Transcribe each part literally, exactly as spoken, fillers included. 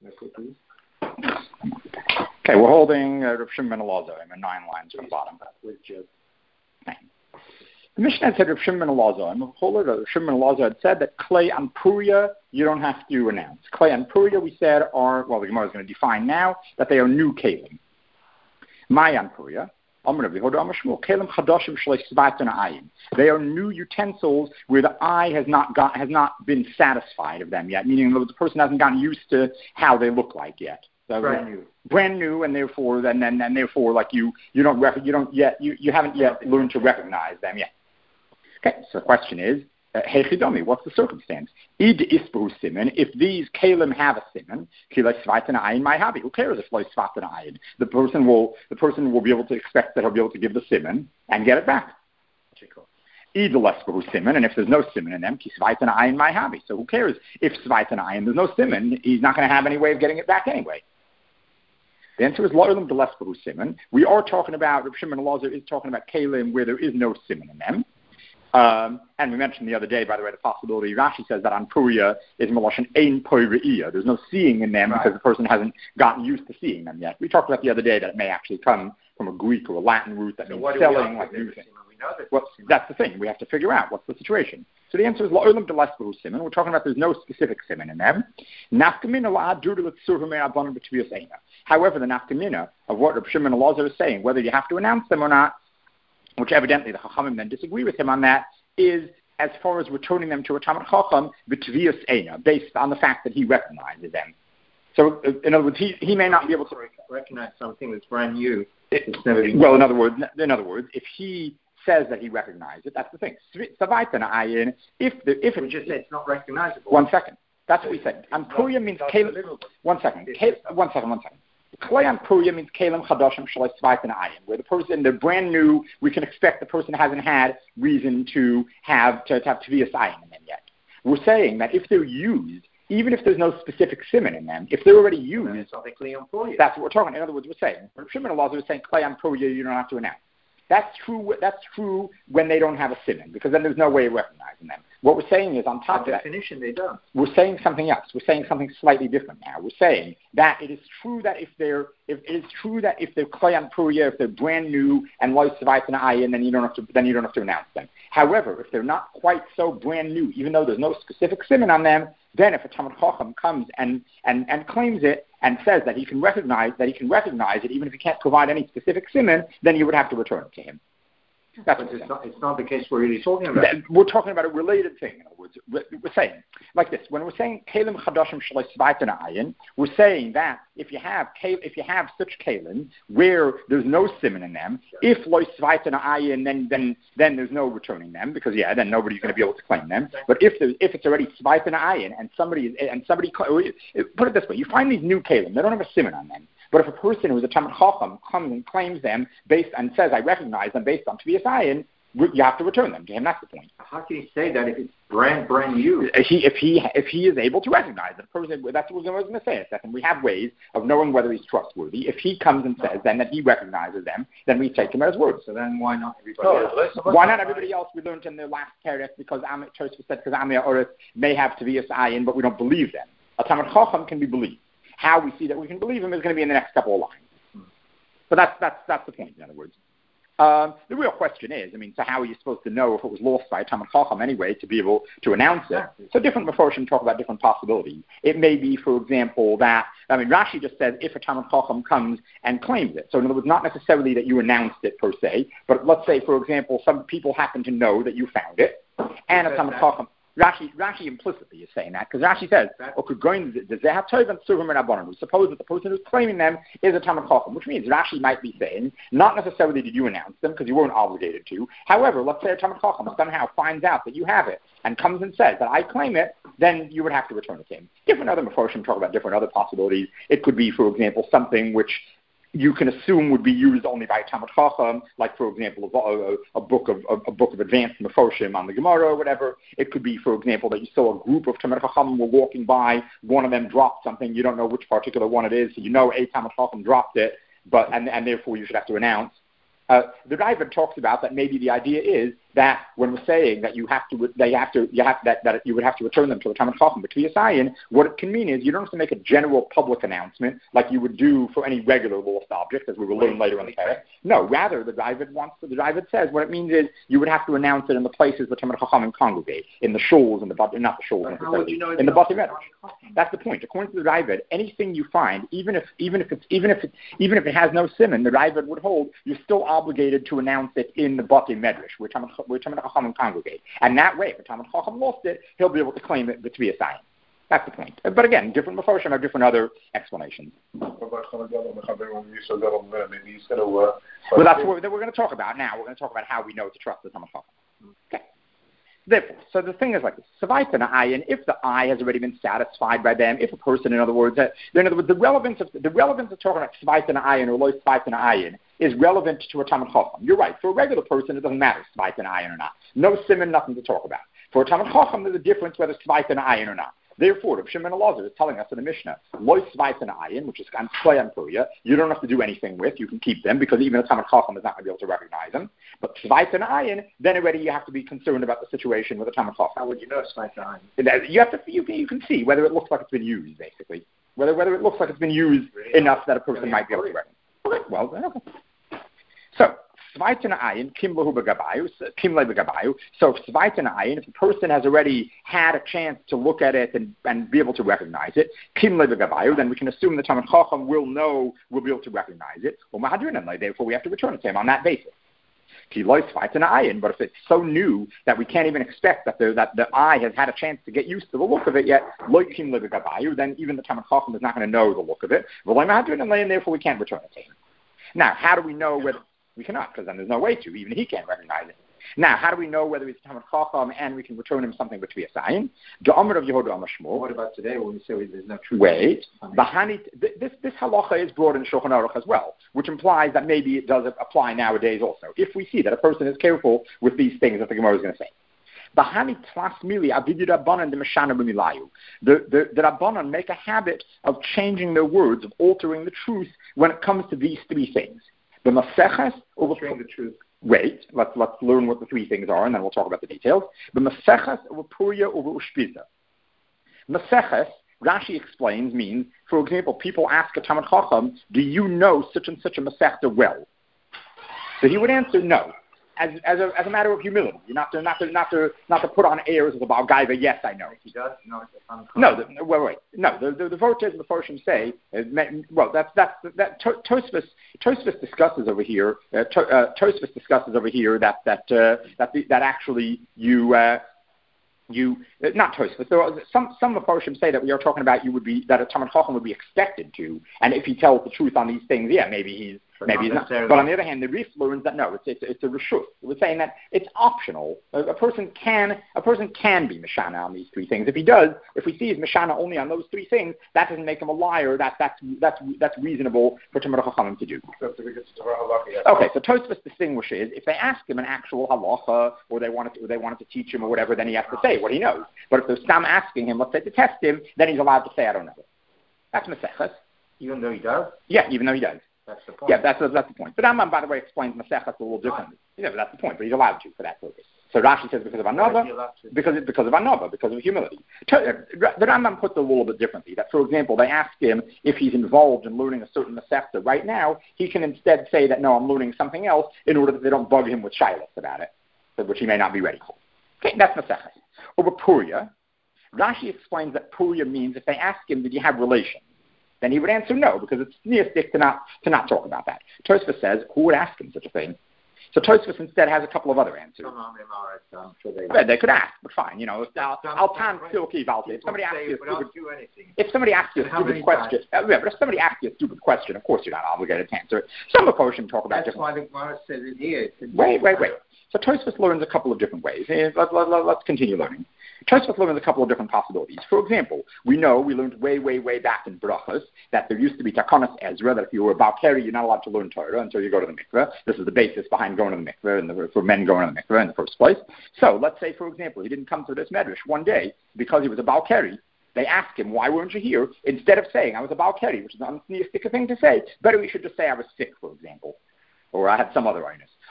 Okay, we're holding uh, Rav Shimon ben Elazar in nine lines from the bottom. The Mishnah said Rav Shimon ben Elazar, and Rav Shimon ben Elazar had said that Klei and Puria you don't have to announce. Klei and Puria, we said, are, well, the Gemara is going to define now that they are new Kalim. Mayan Puria. They are new utensils where the eye has not got has not been satisfied of them yet, meaning the person hasn't gotten used to how they look like yet. So brand new, brand new, and therefore, then, then, and therefore, like you, you don't, rec- you don't yet, you, you haven't yet learned to recognize them yet. Okay, so the question is, Hey Chidomi, what's the circumstance? Id isbu siman. If these kalim have a siman, kilay svatan ayin my habi. Who cares if loy svatan ayin? The person will the person will be able to expect that he'll be able to give the siman and get it back. Id lesbu siman, and if there's no siman in them, ki svatan ayin my habi. So who cares if svatan ayin? There's no siman. He's not going to have any way of getting it back anyway. The answer is lo'elam de lesbu siman. We are talking about Rav Shimon ben Elazar is talking about kalim where there is no siman in them. Um, and we mentioned the other day, by the way, the possibility, Rashi says that on Puria is Meloshan Ein Poi Re'iyah. There's no seeing in them right. Because the person hasn't gotten used to seeing them yet. We talked about the other day that it may actually come from a Greek or a Latin root that so means selling, like new things. That well, that's the thing. We have to figure out what's the situation. So the answer is La'olam de Lesbahu Siman. We're talking about there's no specific Siman in them. However, the Nafkamina of what Rav Shimon ben Elazar is saying, whether you have to announce them or not, which evidently the Chachamim then disagree with him on that, is as far as returning them to a Talmid Chacham, b'tvius eina, based on the fact that he recognizes them. So, uh, in other words, he, he may not be able to recognize something that's brand new. It's never been well, in other words, in other words, if he says that he recognizes it, that's the thing. If the if we just said it's not recognizable. One second, that's what we said. And Puria means Kalim. One second, Kal, one second, one second. Klei and Puria means Kalim Chadashim Shalai Svait and Ayin, where the person, they're brand new, we can expect the person hasn't had reason to have to, to have Tvias Ayin in them yet. We're saying that if they're used, even if there's no specific siman in them, if they're already used, that's not Klei and Puria. That's what we're talking. In other words, we're saying, Shimon ben Elazar is saying Klei and Puria, you don't have to announce. That's true. That's true when they don't have a siman, because then there's no way of recognizing them. What we're saying is, on top By of that, definition, they don't. We're saying something else. We're saying something slightly different now. We're saying that it is true that if they're, if it is true that if they're klei and puria, if they're brand new and loy savait and ayin, then you don't have to, then you don't have to announce them. However, if they're not quite so brand new, even though there's no specific siman on them, then if a Talmid Chacham comes and, and, and claims it and says that he can recognize that he can recognize it, even if he can't provide any specific siman, then you would have to return it to him. That's but it's not, it's not the case we're really talking about. We're talking about a related thing. In other words, we're saying like this: when we're saying kalim chadashim shalei svaitan ayin, we're saying that if you have if you have such kalim where there's no siman in them, if loy svaitan ayin, then then then there's no returning them because yeah, then nobody's going to be able to claim them. But if there's if it's already svaitan ayin and somebody and somebody put it this way, you find these new kalim, they don't have a siman on them. But if a person who is a Talmid Chacham comes and claims them based and says, I recognize them based on Tvias Ayin, you have to return them to him. That's the point. How can he say that if it's brand, brand new? He, if, he, if he is able to recognize the person, that's what I was going to say a second. We have ways of knowing whether he's trustworthy. If he comes and says then that he recognizes them, then we take him at his word. So then why not everybody oh, else? Why not everybody else? We learned in the last paragraph because Tosfos said because Amir Orith may have Tvias Ayin, but we don't believe them. A Talmid Chacham can be believed. How we see that we can believe him is going to be in the next couple of lines. But that's that's that's the point. In other words, um, the real question is, I mean, so how are you supposed to know if it was lost by a Talmid Chacham anyway to be able to announce it? So different Meforshim talk about different possibilities. It may be, for example, that I mean, Rashi just says if a Talmid Chacham comes and claims it. So in other words, not necessarily that you announced it per se, but let's say, for example, some people happen to know that you found it, and a Talmid Chacham. Rashi, Rashi implicitly is saying that because Rashi says, "Okay, going to Zehat Tov and Suvim and Abonim." We suppose that the person who's claiming them is a Talmid Chacham, which means Rashi might be saying, not necessarily did you announce them because you weren't obligated to. However, let's say a Talmid Chacham somehow finds out that you have it and comes and says that I claim it, then you would have to return it to him. Different other Meforshim talk about different other possibilities. It could be, for example, something which you can assume would be used only by a Talmid Chacham, like, for example, a, a, a book of a, a book of advanced Meforshim on the Gemara or whatever. It could be, for example, that you saw a group of Talmid Chacham were walking by, one of them dropped something, you don't know which particular one it is, so you know a Talmid Chacham dropped it, but and, and therefore you should have to announce. Uh, the Raavad talks about that maybe the idea is that when we're saying that you have to, they have to, you have that, that you would have to return them to the Talmud Chacham, but to be a Sayin, what it can mean is you don't have to make a general public announcement like you would do for any regular lost object, as we will learn later on the Torah. No, rather the Ravid wants, the Ravid says what it means is you would have to announce it in the places where Talmud Chacham congregate, in the shuls and the not the shuls necessarily, you know in the Bati Medrash. That's the point. According to the Ravid, anything you find, even if even if it's even if it even if it has no simon, the Ravid would hold you're still obligated to announce it in the Bati Medrash, where Talmud where Talmud Chacham congregate. And that way, if Talmud Chacham lost it, he'll be able to claim it to be a sign. That's the point. But again, different Mefarshim have different other explanations. Well, that's what we're going to talk about now. We're going to talk about how we know to trust the Talmud Chacham. Okay. Therefore, so the thing is like this. Savait and ayin, if the eye has already been satisfied by them, if a person, in other words, uh, in other words, the relevance of the relevance of talking about savait and ayin or loy savait and ayin is relevant to a Talmud Chacham. You're right. For a regular person, it doesn't matter savait and ayin or not. No simon, nothing to talk about. For a Talmud Chacham, there's a difference whether it's savait and ayin or not. Therefore, Rav Shimon Elazar is telling us in the Mishnah, loy savait and ayin, which is kind of play on Puria, you don't have to do anything with. You can keep them because even a Talmud Chacham is not going to be able to recognize them. But savait and ayin, then already you have to be concerned about the situation with a Talmud Chacham. How would you know savait and ayin? You have to. You can, you can see whether it looks like it's been used, basically. Whether whether it looks like it's been used really? enough that a person might be able to recognize. Okay. Well, then, okay. So. Savait and ayin, kim lehu begabayu, kim le begabayu. So savait and ayin, if the person has already had a chance to look at it and, and be able to recognize it, kim le begabayu, then we can assume the Talmud Chacham will know, will be able to recognize it. Well, mahadrinan, therefore we have to return it to him on that basis. Ki loy savait and ayin, but if it's so new that we can't even expect that the that the eye has had a chance to get used to the look of it yet, loy kim le begabayu, then even the Talmud Chacham is not going to know the look of it. Well, mahadrinan, and therefore we can't return it to him. Now, how do we know whether we cannot, because then there's no way to. Even he can't recognize it. Now, how do we know whether it's Talmud Chacham and we can return him something which be a sign? The Amr of Yehuda Amar Shmuel. What about today when we say there's no truth? Wait. Bahani, this, this halacha is brought in Shulchan Aruch as well, which implies that maybe it does apply nowadays also. If we see that a person is careful with these things that the Gemara is going to say. Bahani tlas mili avidi rabbanan de meshana b'milayu. The the the rabbanan make a habit of changing their words, of altering the truth when it comes to these three things. The Maseches over the truth. Wait, let's let's learn what the three things are, and then we'll talk about the details. The Maseches over Puria over Ushpiza. Maseches, Rashi explains, means, for example, people ask a Talmud Chacham, "Do you know such and such a Masechta well?" So he would answer, "No." As as a as a matter of humility, you're not to not to not to not to put on airs of the Baal Gaiva. Yes, I know. He does know. No, the, wait, wait, no. The the, the voters and the Farshim say, uh, well, that's that's that Tosfos Tosfos discusses over here. Uh, to, uh, Tosfos discusses over here that that uh, that the, that actually you. Uh, You uh, not Tosfos. There are some some of the Farshim say that we are talking about you would be that a Talmud Chacham would be expected to, and if he tells the truth on these things, yeah, maybe he's but maybe he's not. But on the other hand, the Rif learns that no, it's it's, it's a reshut. We're saying that it's optional. A, a person can a person can be mishana on these three things. If he does, if we see he's mishana only on those three things, that doesn't make him a liar. That that's that's that's reasonable for Talmud Chachamim to do. Okay, so Tosfos distinguishes if they ask him an actual halacha or they wanted to, or they wanted to teach him or whatever, then he has to say what he knows. But if they're Stam asking him, let's say to test him, then he's allowed to say I don't know. That's Maseches. Even though he does? Yeah, even though he does. That's the point. Yeah, that's that's the point. But Rambam, by the way, explains Maseches a little differently. Yeah, but that's the point. But he's allowed to for that purpose. So Rashi says because of Anova, because it, because of Anova, because of humility. The Rambam puts it a little bit differently. That, for example, they ask him if he's involved in learning a certain Masechta right now. He can instead say that no, I'm learning something else in order that they don't bug him with shilas about it, which he may not be ready for. Okay, that's Maseches. Over Puria, Rashi explains that Puria means if they ask him, did you have relations? Then he would answer no, because it's neistic to not to not talk about that. Tosfos says, who would ask him such a thing? So Tosfos instead has a couple of other answers. I'm sure they, yeah, they could ask, but fine, you know. Al-Tan Silki Valti. If somebody asks you a stupid if somebody asks you a stupid question, uh, yeah, but if somebody asks you a stupid question, of course you're not obligated to answer it. Some of Poshem talk about That's different. why the Gemara says it here. Wait, wait, wait. So Tosfos learns a couple of different ways. Let, let, let, let's continue learning. Tosfos learns a couple of different possibilities. For example, we know, we learned way, way, way back in Brachos that there used to be Takonos Ezra, that if you were a Balkari, you're not allowed to learn Torah until you go to the mikveh. This is the basis behind going to the mikveh, and the, for men going to the mikveh in the first place. So let's say, for example, he didn't come to this medrash one day because he was a Balkari. They asked him, why weren't you here? Instead of saying, I was a Balkari, which is an untheistic thing to say, better we should just say I was sick, for example, or I had some other illness.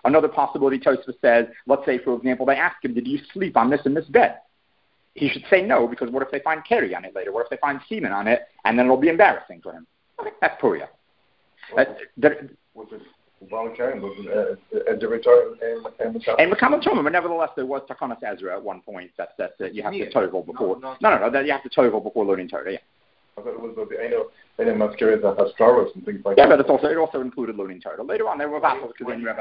Another possibility, Tosfos says, let's say, for example, they ask him, did you sleep on this and this bed? He should say no, because what if they find keri on it later? What if they find semen on it, and then it'll be embarrassing for him? Okay, that's Puria. Was it voluntary? Was it a director and Mekabel Tumah, but nevertheless, there was Takanas Ezra at one point that that, that you have yeah. to tovel before. No, no, no, no, that you have to tovel before learning Torah. Yeah. I thought it was the Eino Eino Masquerade that has flowers and things like yeah, that. Yeah, but it's also it also included learning Torah. Later on, there were vassals because then you have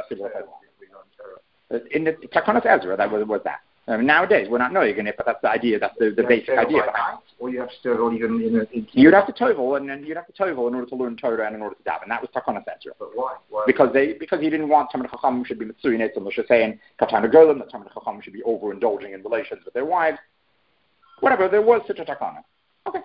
a in the Takanas Ezra that was was that. I mean, nowadays, we're not knowing it, but that's the idea. That's the, the basic idea. Or you have to tovel even in a... In you'd have to tovel, and then you'd have to tovel in order to learn Torah and in order to daven. And that was Takanas Ezra. But why? why? Because they because he didn't want Talmid Chachamim should be Mitzuyin Eitzim L'She saying Katana Golim, that Talmid Chachamim should be overindulging in relations with their wives. Whatever, there was such a Takana. Okay.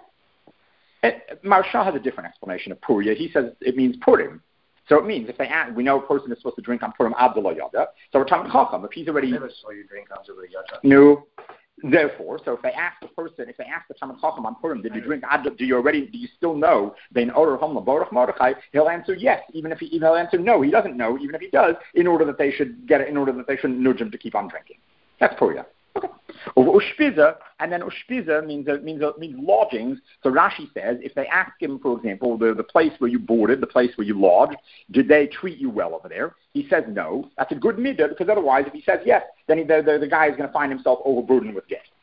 Maharsha has a different explanation of Puria. He says it means Purim. So it means if they ask, we know a person is supposed to drink on Purim Abdullah Yada. So we're talking Chacham. If he's already I never saw you drink Abdullah Yada. No. Therefore, so if they ask the person, if they ask the Talmid Chacham on Purim, did you drink? Do you already? Do you still know? Ben Orah Hamla Baruch Mordechai. He'll answer yes, even if he even he'll answer no. He doesn't know, even if he does, in order that they should get it, in order that they shouldn't nudge him to keep on drinking. That's Puria. Okay. Ushpiza, and then Ushpiza means uh, means uh, means lodgings. So Rashi says, if they ask him, for example, the, the place where you boarded, the place where you lodged, did they treat you well over there? He says no. That's a good midah, because otherwise, if he says yes, then he, the, the the guy is going to find himself overburdened with guests.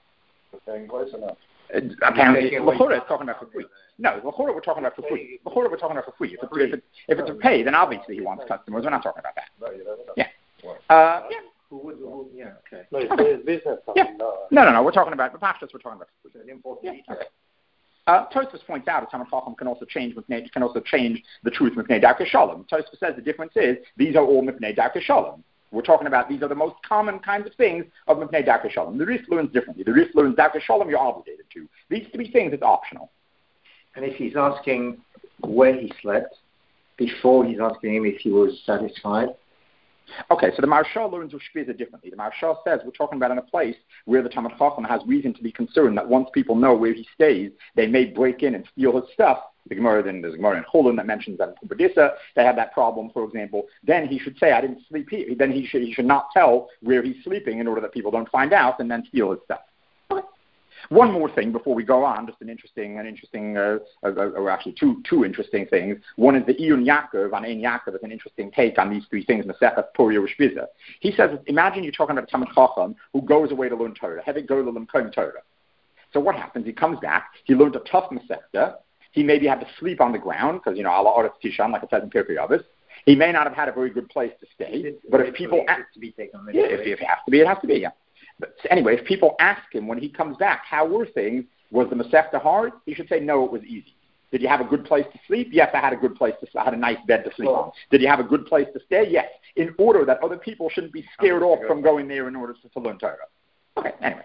Paying twice enough. Uh, apparently, L'chora is talking about for free. No, L'chora we're talking about for free. L'chora we're talking about for free. If it's, if it's, if it's a pay, then obviously he wants customers. We're not talking about that. Yeah. Uh, yeah. Who would, who, yeah, okay. No, it's okay. business. Yeah. No, no, no. We're talking about the pashtus. We're talking about an important yeah. Okay. Uh, Tosfos points out that Talmid Chacham can also change mipnei, can also change the truth mipnei darkei shalom. Tosfos says the difference is these are all mipnei darkei shalom. We're talking about these are the most common kinds of things of mipnei darkei shalom. The Rif learns differently. The Rif learns darkei shalom. You're obligated to these three things. It's optional. And if he's asking where he slept before he's asking him if he was satisfied. Okay, so the Maharsha learns Ushpiza differently. The Maharsha says we're talking about in a place where the Talmid Chacham has reason to be concerned that once people know where he stays, they may break in and steal his stuff. The Gemara, then there's a Gemara in Chulin that mentions that in Kubadissa, they have that problem, for example. Then he should say, I didn't sleep here. Then he should, he should not tell where he's sleeping in order that people don't find out and then steal his stuff. Okay. One more thing before we go on, just an interesting, an interesting, uh, uh, or actually two, two interesting things. One is the Iyun Yaakov on Ein Yaakov is an interesting take on these three things. Masechet Puria Ushpiza. He says, imagine you're talking about a Talmid Chacham who goes away to learn Torah. Hevik go to learn Torah. So what happens? He comes back. He learned a tough Masechta. He maybe had to sleep on the ground because you know Allah Oretz Tishan, like it says in Pirkei Avos. He may not have had a very good place to stay. But if people ask, to be taken yeah, if, if it has to be, it has to be. Yeah. But anyway, if people ask him when he comes back, how were things? Was the Masechta hard? He should say, no, it was easy. Did you have a good place to sleep? Yes, I had a good place to sleep. I had a nice bed to sleep on. Did you have a good place to stay? Yes. In order that other people shouldn't be scared off from going there in order to, to learn Torah. Okay, anyway.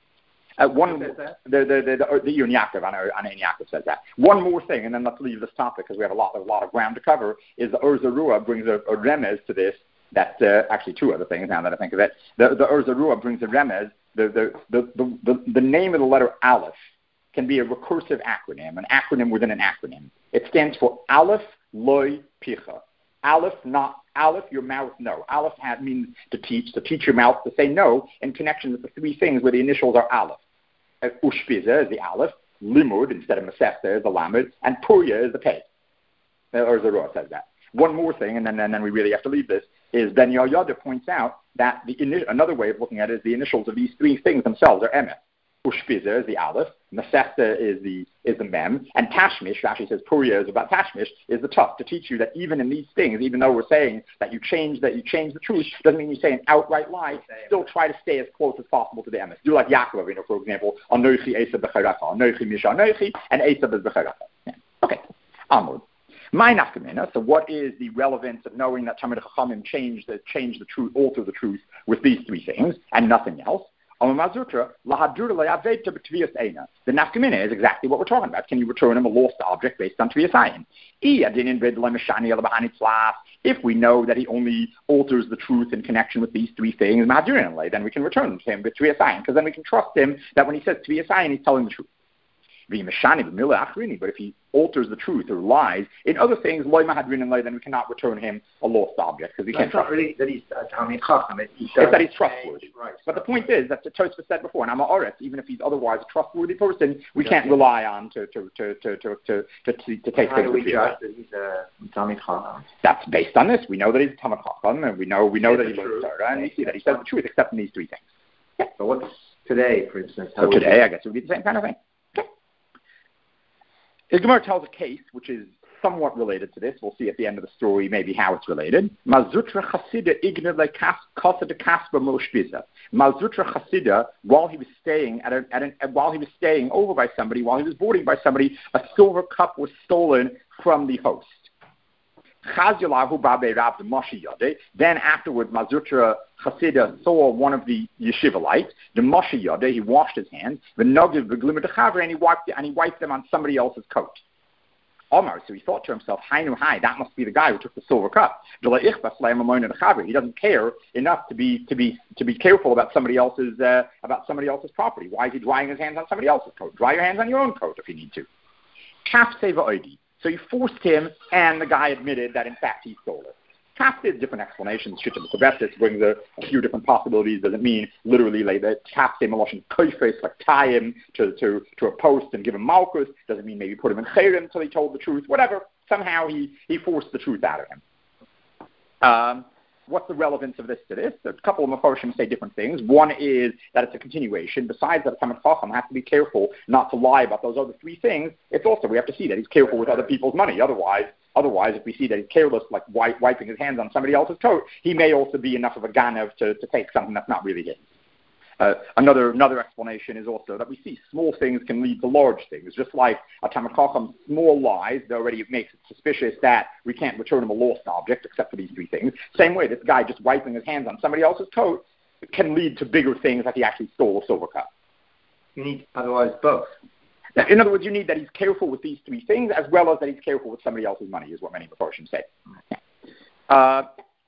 Uh, one, the the the the, the Iyun Yaakov on on Ein Yaakov says that. One more thing, and then let's leave this topic because we have a lot a lot of ground to cover. Is the Ur Zarua brings a, a remez to this. That uh, actually two other things now that I think of it. The the Ur Zarua brings a remez. The the, the the the the name of the letter Aleph can be a recursive acronym, an acronym within an acronym. It stands for Aleph Loi Picha. Aleph, not Aleph, your mouth, no. Aleph has, means to teach, to teach your mouth to say no in connection with the three things where the initials are Aleph. Uh, Ushpiza is the Aleph, Limud instead of Masechta is the Lamed, and Puria is the Pei. Or Zarua says that. One more thing, and then and then we really have to leave this, is Ben Yoyada points out that the ini- another way of looking at it is the initials of these three things themselves are Emet. Ushpiza is the Aleph, Masechta is the is the Mem, and Tashmish, Rashi says Puria is about Tashmish, is the Tuf, to teach you that even in these things, even though we're saying that you change that you change the truth, doesn't mean you say an outright lie, still try to stay as close as possible to the Emes. Do like Yaakov, you know, for example, Anochi Esav B'Charecha, Anochi Misha Anochi, and Esav is B'Charecha. Yeah. Okay, onward. My nafkamina. So, what is the relevance of knowing that Talmid Chachamim changed the change the truth, alter the truth with these three things and nothing else? The nafkamina is exactly what we're talking about. Can you return him a lost object based on Tviyas Ayin? If we know that he only alters the truth in connection with these three things, then we can return him to him with Tviyas Ayin, because then we can trust him that when he says Tviyas Ayin, he's telling the truth. But if he alters the truth or lies in other things, then we cannot return him a lost object because we That's can't not trust really that he's a Talmid Chacham. It's that he's trustworthy. Right. But the point is that the Tosfos said before, and I'm a even if he's otherwise a trustworthy person, we can't rely on to to to to to to, to, to, to take How things. do we judge that he's a Talmid Chacham? That's based on this. We know that he's a Talmid Chacham, and we know we know He that he says the learns truth. Torah, and we see that he says the truth, except in these three things. Yeah. So what's today, for instance? How So would today, you- I guess it would be the same kind of thing. Okay. The Gemara tells a case which is somewhat related to this. We'll see at the end of the story maybe how it's related. Malzutra Chasida igna le kasa de kaspa moshbiza. Malzutra Chasida, while he was staying at, a, at an, while he was staying over by somebody, while he was boarding by somebody, a silver cup was stolen from the host. Then afterwards, Mazutra Chasida saw one of the yeshivalites, the Moshe Yode. He washed his hands, the Nogiv Beglimah and he wiped and he wiped them on somebody else's coat. Omar, so he thought to himself, Hainu Hai, that must be the guy who took the silver cup. He doesn't care enough to be to be to be careful about somebody else's uh, about somebody else's property. Why is he drying his hands on somebody else's coat? Dry your hands on your own coat if you need to. Kaf Seva Oidi. So you forced him, and the guy admitted that, in fact, he stole it. Kaf did different explanations. Shittim Kobestis brings a, a few different possibilities. Does it mean literally like that? Kaf say Maloshin Koifes, like tie him to, to, to a post and give him Malchus? Does it mean maybe put him in Chayrim until he told the truth? Whatever. Somehow he, he forced the truth out of him. Um, what's the relevance of this to this? A couple of Mefarshim say different things. One is that it's a continuation. Besides that, Talmid Chacham has to be careful not to lie about those other three things. It's also, we have to see that he's careful with other people's money. Otherwise, otherwise, if we see that he's careless, like wipe, wiping his hands on somebody else's coat, he may also be enough of a ganav to, to take something that's not really his. Uh, another another explanation is also that we see small things can lead to large things. Just like a Talmid Chacham, small lies, that already makes it suspicious that we can't return him a lost object, except for these three things. Same way, this guy just wiping his hands on somebody else's coat can lead to bigger things, like he actually stole a silver cup. You need otherwise both. Now, in other words, you need that he's careful with these three things, as well as that he's careful with somebody else's money, is what many Mefarshim say. Uh,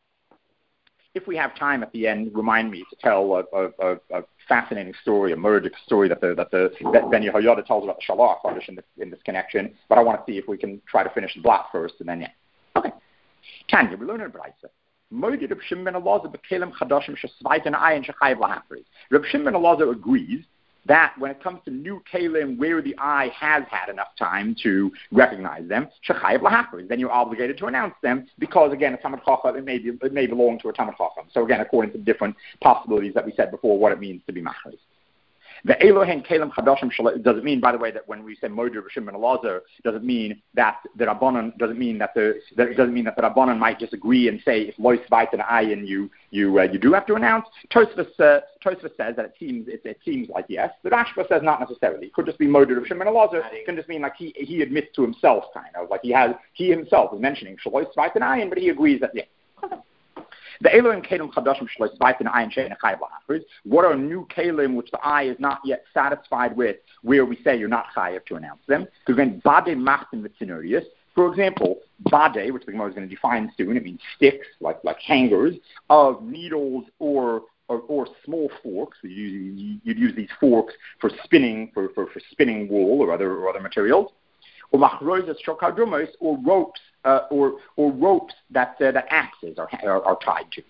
If we have time at the end, remind me to tell a, a, a fascinating story, a murdic story that the that the that Ben Yehoyada tells about the Shalach Kodesh in this, in this connection. But I want to see if we can try to finish the block first, and then yeah. Okay. Tanya, we learn in Braisa. Moed Reb Shimon ben Elazar bekelim chadashim shesvayt and ayin shechayev lahafriz. Reb Shimon ben Elazar agrees that when it comes to new kalim where the eye has had enough time to recognize them, shechayev lahafriz, then you're obligated to announce them because, again, a Talmid Chacham, it may, be, it may belong to a Talmid Chacham. So, again, according to the different possibilities that we said before, what it means to be machriz. The Elohen Kalim Chadashim does it mean, by the way, that when we say Moed Reb Shimon ben Elazar, does it mean that the Rabbanon doesn't mean that the that it doesn't mean that the Rabbanon might disagree and say if Lois Vait and Ayin you you uh, you do have to announce? Tosfos uh, Tosfos says that it seems it, it seems like yes. The Rashba says not necessarily. It could just be Moed Reb Shimon ben Elazar. It can just mean like he he admits to himself, kind of like he has he himself is mentioning Shalois Vait and Ayin, but he agrees that yeah. The Elohim Kalim Chadashim Shlois Vait and Ayin Shein Chayev Lahafriz. What are new Kalim which the eye is not yet satisfied with, where we say you're not chayev to announce them? Because again, Bade Machtim V'Tzinurius. For example, Bade, which the Gemara is going to define soon, it means sticks, like like hangers of needles or or, or small forks. So you, you'd use these forks for spinning for, for, for spinning wool or other or other materials. Or machrozes shokadrumos, or ropes, uh, or or ropes that uh, that axes are, are are tied to.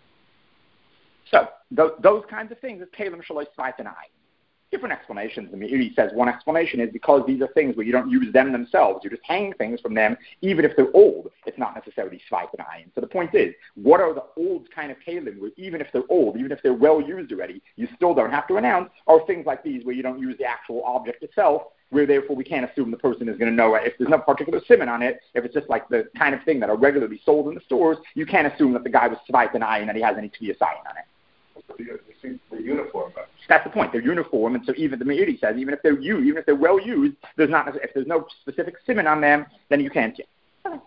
So th- those kinds of things is kalim shalois svait and ayin. Different explanations. I mean, he says one explanation is because these are things where you don't use them themselves. You just hang things from them, even if they're old. It's not necessarily svait and ayin. So the point is, what are the old kind of kalim where even if they're old, even if they're well used already, you still don't have to announce? Are things like these where you don't use the actual object itself, where therefore we can't assume the person is going to know it. If there's no particular simon on it, if it's just like the kind of thing that are regularly sold in the stores, you can't assume that the guy was svait and ayin and that he has any tviyas ayin on it. The, the uniform. That's the point. They're uniform, and so even the Meiri says, even if they're used, even if they're well used, there's not if there's no specific simon on them, then you can't. Yeah.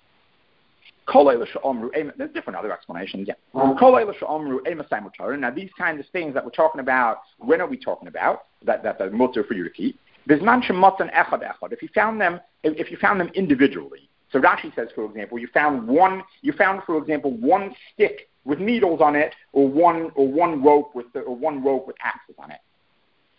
There's different other explanations. Yeah. Now these kinds of things that we're talking about, when are we talking about? That that are mutter for you to keep. There's mancha matan echad echad. If you found them, if you found them individually. So Rashi says, for example, you found one. You found, for example, one stick with needles on it, or one or one rope with the, or one rope with axes on it.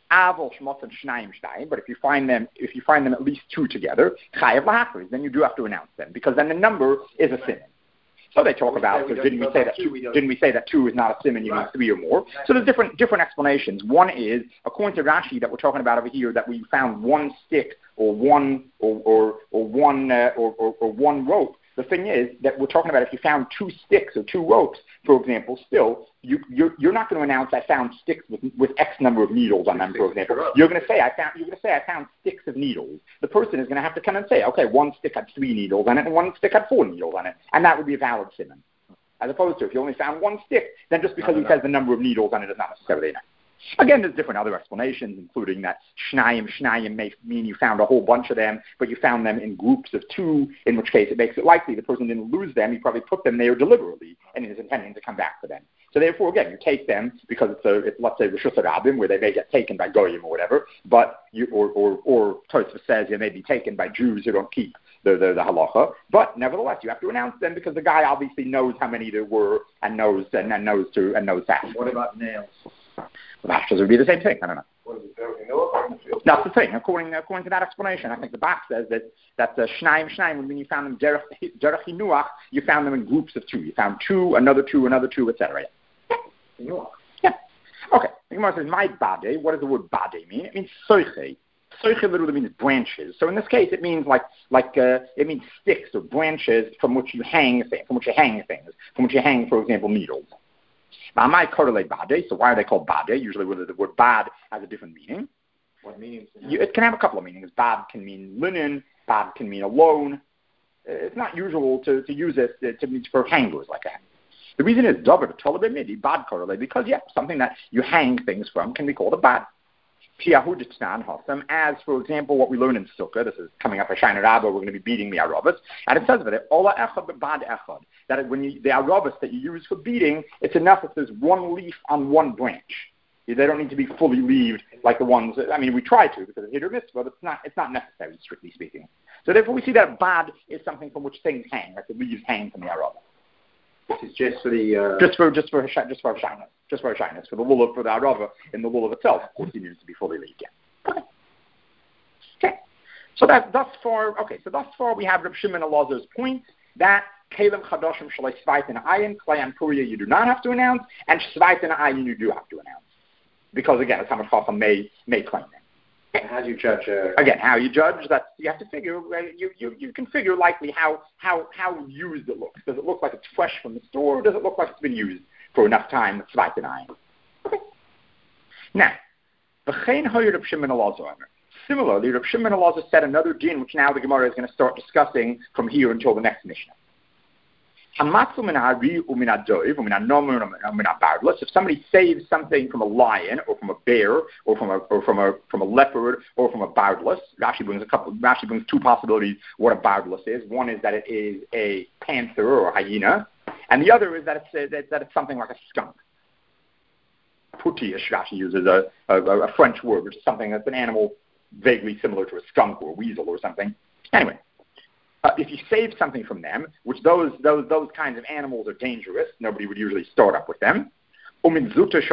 Avol shmotzen shnayim shnayim, but if you find them, if you find them at least two together, chayav lahachriz, then you do have to announce them because then the number is a siman. So they talk about. So didn't we say that two? Didn't we say that two is not a siman? You need three or more. So there's different different explanations. One is according to Rashi that we're talking about over here that we found one stick or one or or, or one uh, or, or, or one rope. The thing is that we're talking about if you found two sticks or two ropes, for example, still, you, you're, you're not going to announce I found sticks with, with X number of needles on them, for example. You're going to say I found you're going to say I found sticks of needles. The person is going to have to come and say, okay, one stick had three needles on it and one stick had four needles on it, and that would be a valid siman. As opposed to if you only found one stick, then just because he says the number of needles on it is not necessarily enough. Again, there's different other explanations, including that shnayim, shnayim may mean you found a whole bunch of them, but you found them in groups of two, in which case it makes it likely the person didn't lose them. He probably put them there deliberately and is intending to come back for them. So therefore, again, you take them because it's, a, it's let's say, Rishus HaRabim, where they may get taken by Goyim or whatever, but you, or, or, or Tosfos says they may be taken by Jews who don't keep the, the, the halacha, but nevertheless, you have to announce them because the guy obviously knows how many there were and knows and, and knows to and knows that. What about nails? The Pashtas would be the same thing. I don't know. What is it, everything else? That's the thing. According according to that explanation, I think the Bach says that that the Shnaim Shnaim would mean you found them derech hinuach. You found them in groups of two. You found two, another two, another two, et cetera. Yeah. yeah. Okay. The Gemara says, "My bade." What does the word bade mean? It means soiche. Soiche literally means branches. So in this case, it means like like uh, it means sticks or branches from which you hang things, from which you hang things, from which you hang, for example, needles. So why are they called bade? Usually the word bad has a different meaning. What meaning? You, it can have a couple of meanings. Bad can mean linen. Bad can mean alone. It's not usual to, to use it to, to, for hangers like that. The reason is davar tolabeh midi bad korale because yeah, something that you hang things from can be called a bad. As, for example, what we learn in Sukkah, this is coming up a Shana Rabbah, we're going to be beating the Arabas, and it says of it, Ola echad bad echad, that when you, the Arabas that you use for beating, it's enough if there's one leaf on one branch. They don't need to be fully leaved like the ones, I mean, we try to because it's hit or miss, but it's not, it's not necessary, strictly speaking. So therefore we see that bad is something from which things hang, like the leaves hang from the Arabah. This is just for the... Uh... Just for, just for, just for shyness. Just for shyness. For the lulav, for the arava, in the lulav itself, of course, he needs to be fully leaved. Yeah. Okay. Okay. So that thus far, okay. So thus far, we have Reb Shimon Elazar's point that Kalim Chadoshim Shalei Svait and Ayin Klei and Puria you do not have to announce, and Svait and Ayin you do have to announce, because again, it's how much Chacham may may claim them. How do you judge? Uh... Again, how you judge? That's you have to figure. You you you can figure likely how how how used it looks. Does it look like it's fresh from the store, or does it look like it's been used for enough time? Svait and Ayin. Okay. Now, v'chein hoyer Reb Shimon Elazar. Similarly, Reb Shimon Elazar said another din, which now the Gemara is going to start discussing from here until the next Mishnah. If somebody saves something from a lion or from a bear or from a or from a from a leopard or from a bardless, Rashi brings a couple. Rashi brings two possibilities what a bardless is. One is that it is a panther or a hyena, and the other is that it's a, that, that it's something like a skunk. Putiish, Rashi uses a, a a French word, which is something that's an animal vaguely similar to a skunk or a weasel or something. Anyway. Uh, if you save something from them, which those those those kinds of animals are dangerous, nobody would usually start up with them. Or if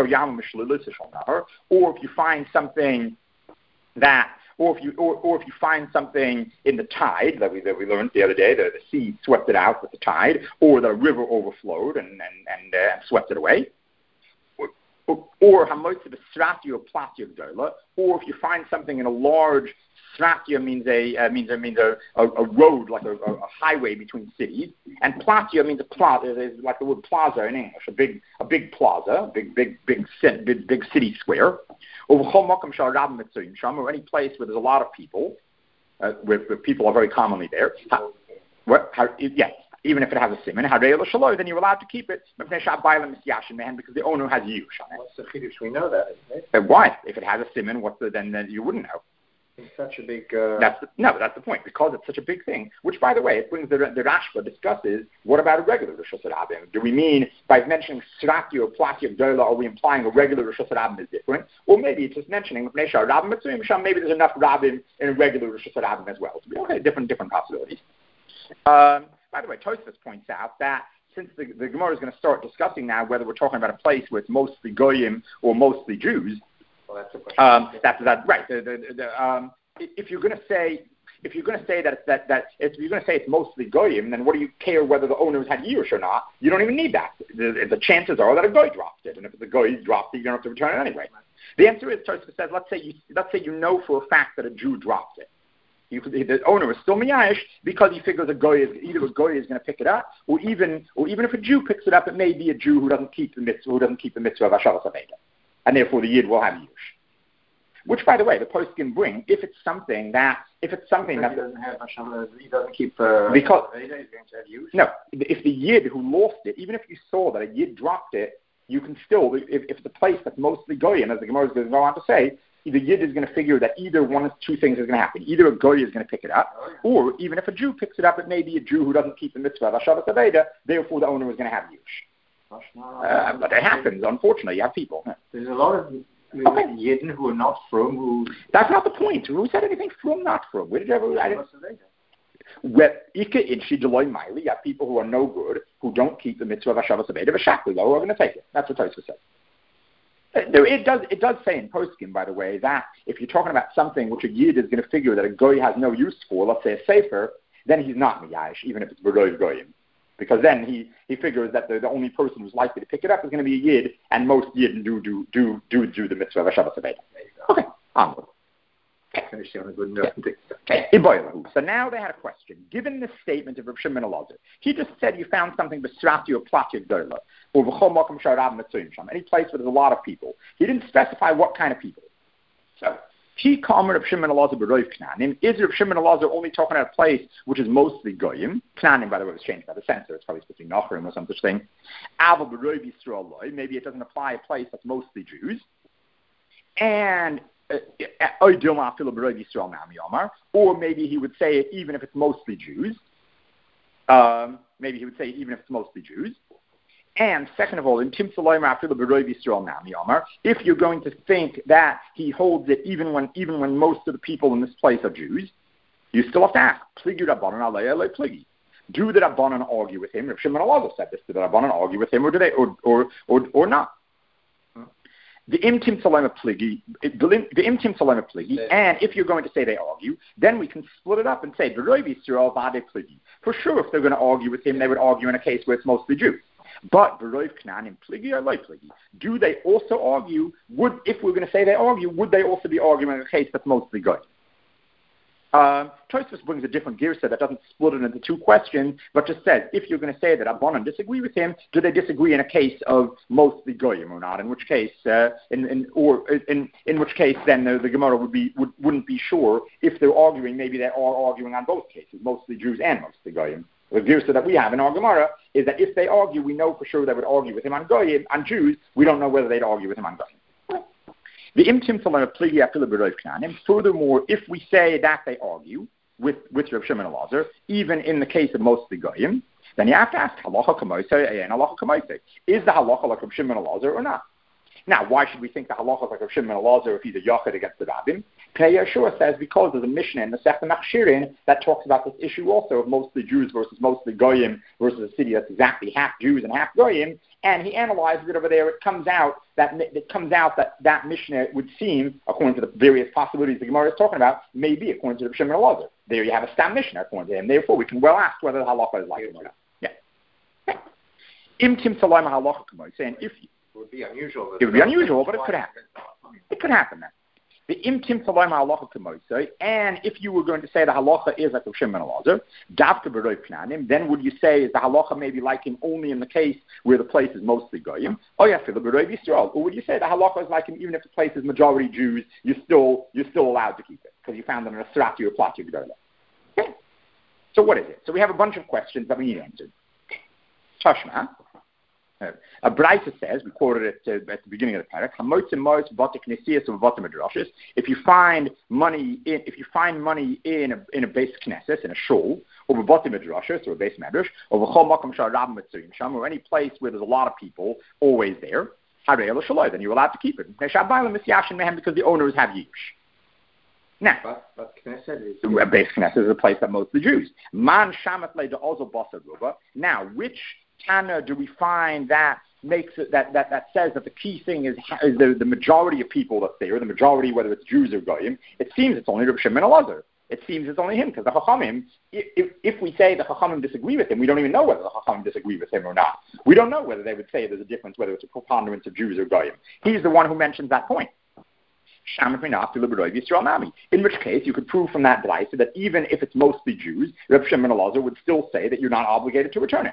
you find something that, or if you or, or if you find something in the tide that we that we learned the other day, that the sea swept it out with the tide, or the river overflowed and and and, uh, and swept it away. Or or or if you find something in a large Stratya means a uh, means a means a, a, a road, like a, a highway between cities, and Platya means a plaza, is like the word plaza in English, a big a big plaza, big big big big, big city square, or any place where there's a lot of people, uh, where, where people are very commonly there. How, what? How, yeah. Even if it has a siman, then you're allowed to keep it because the owner has yush on it. What's the chiddush? We know that, isn't it? Uh, why? If it has a siman, what's the then? Then you wouldn't know. It's such a big. Uh... That's the, no, that's the point because it's such a big thing. Which, by the way, it brings the the Rashba discusses what about a regular Rishus Harabim? Do we mean by mentioning Srati or Plati of Dola, are we implying a regular Rishus Harabim is different, or maybe it's just mentioning maybe there's enough Rabim in a regular Rishus Harabim as well? So, okay, different different possibilities. Um, by the way, Tosfos points out that since the, the Gemara is going to start discussing now whether we're talking about a place where it's mostly Goyim or mostly Jews, Well, that's a question. Um, that's that right. The, the, the, um, if you're going to say if you're going to say that it's, that that if you're going to say it's mostly goyim, then what do you care whether the owners had yish or not? You don't even need that. The, the chances are that a goy dropped it, and if it's a goy dropped it, you don't have to return it anyway. The answer is, Tosfos says, let's say you let's say you know for a fact that a Jew dropped it. You could, the owner is still miyayish because he figures a goy is either a goy is going to pick it up, or even or even if a Jew picks it up, it may be a Jew who doesn't keep the mitzvah who doesn't keep the mitzvah of Hashavas Aveda, and therefore the yid will have yish. Which, by the way, the post can bring if it's something that if it's something that he doesn't have Hashavas, he doesn't keep uh, because Aveda, he's going to have yish. No, if the yid who lost it, even if you saw that a yid dropped it, you can still, if, if it's a place that's mostly goyim, as the Gemara is going to go on to say, the yid is going to figure that either one of two things is going to happen. Either a goy is going to pick it up, oh, yeah. or even if a Jew picks it up, it may be a Jew who doesn't keep the mitzvah of Hashavas Aveda, therefore the owner is going to have yish. Uh, but it happens, unfortunately. You have people. There's a lot of okay. yidden who are not from who... That's not the point. Who said anything from, not from? Where did you ever... I didn't... Where Ika Inshi Deloy Miley, you have people who are no good, who don't keep the mitzvah of Hashavas Aveda, but Shakli, who are going to take it. That's what Tosfos says. It does, it does say in Poskim, by the way, that if you're talking about something which a yid is going to figure that a goy has no use for, let's say a sefer, then he's not miyayish, even if it's b'goy goyim. Because then he, he figures that the, the only person who's likely to pick it up is going to be a yid, and most yid do do do do do the mitzvah of Hashavas Aveda. Okay, onward. Finish on a good note. Okay. So now they had a question. Given the statement of Rav Shimon Elazar, he just said you found something b'srati or plati gdola, or v'chol makom sharab mitzuyim sham, any place where there's a lot of people. He didn't specify what kind of people. So, he called Rav Shimon Elazar b'roiv knanim. Is Rav Shimon Elazar only talking about a place which is mostly goyim? Knanim, by the way, was changed by the censor. It's probably supposed to be nachrim or some such thing. Aval b'roiv Yisrael loy. Maybe it doesn't apply a place that's mostly Jews. And or maybe he would say it even if it's mostly Jews. Um, maybe he would say it even if it's mostly Jews. And second of all, if you're going to think that he holds it even when even when most of the people in this place are Jews, you still have to ask, do the Rabbanan argue with him? Rav Shimon Elazar said this, do the Rabbanan argue with him or do they or or or, or not? The imtim salama pligi, the imtim salama pligi, and if you're going to say they argue, then we can split it up and say for sure, if they're going to argue with him, they would argue in a case where it's mostly Jews. But do they also argue? Would if we're going to say they argue, would they also be arguing in a case that's mostly good? Um, Tosfos brings a different girsa that doesn't split it into two questions, but just says, if you're going to say that Rabbanan disagree with him, do they disagree in a case of mostly goyim or not? In which case, uh, in, in, or in, in which case, then the, the Gemara would be would, wouldn't be sure if they're arguing. Maybe they are arguing on both cases, mostly Jews and mostly goyim. The girsa that we have in our Gemara is that if they argue, we know for sure they would argue with him on goyim. On Jews, we don't know whether they'd argue with him on goyim. The imtim salama pligi afilu b'roiv knanim. Furthermore, if we say that they argue with with Rav Shimon Elazar, even in the case of mostly goyim, then you have to ask halacha kamoisei and halacha kamoisei. Is the halacha like Rav Shimon Elazar or not? Now, why should we think the halacha is like Rav Shimon Elazar if he's a yachid against the rabbim? Pnei Yeshua says because there's a Mishnah in the Sefta Machshirin that talks about this issue also of mostly Jews versus mostly goyim versus a city that's exactly half Jews and half goyim. And he analyzes it over there. It comes out that it comes out that that Mishnah would seem, according to the various possibilities the Gemara is talking about, maybe according to Rav Shimon Elazar. There you have a Stam Mishnah according to him. Therefore, we can well ask whether the halacha is like it or not. Yeah. Imtim salayim halacha k'may, saying if you, it would be unusual. It would be unusual, but it could happen. It could happen then. The imtim salayim halacha k'may, and if you were going to say the halacha is like Rav Shimon Elazar, davka b'roiv knanim, then would you say is the halacha maybe like him only in the case where the place is mostly goyim? Oh yeah, fil b'roiv Yisrael. Or would you say the halacha is like him even if the place is majority Jews, you still you're still allowed to keep it because you found it in a srati or plati gdola? Okay. So what is it? So we have a bunch of questions that we need answered. Tashma. Uh, a Braisa says, we quoted it uh, at the beginning of the parak, if you find money in, if you find money in a, in a base knesses, in a shul, or a midrashos, or a base medrash, or or any place where there's a lot of people always there, then you're allowed to keep it. Because the owners have yish. Now, but, but Knesset is a base Knesset is a place that mostly Jews. Man shamat le de ozel basa ruba. Now, which Tana do we find that makes it that, that, that says that the key thing is, is the, the majority of people that's there, the majority, whether it's Jews or Goyim, it seems it's only Reb Shimon Elazar. It seems it's only him, because the Chachamim, if, if we say the Chachamim disagree with him, we don't even know whether the Chachamim disagree with him or not. We don't know whether they would say there's a difference, whether it's a preponderance of Jews or Goyim. He's the one who mentions that point. In which case, you could prove from that Braisa that even if it's mostly Jews, Reb Shimon Elazar would still say that you're not obligated to return it.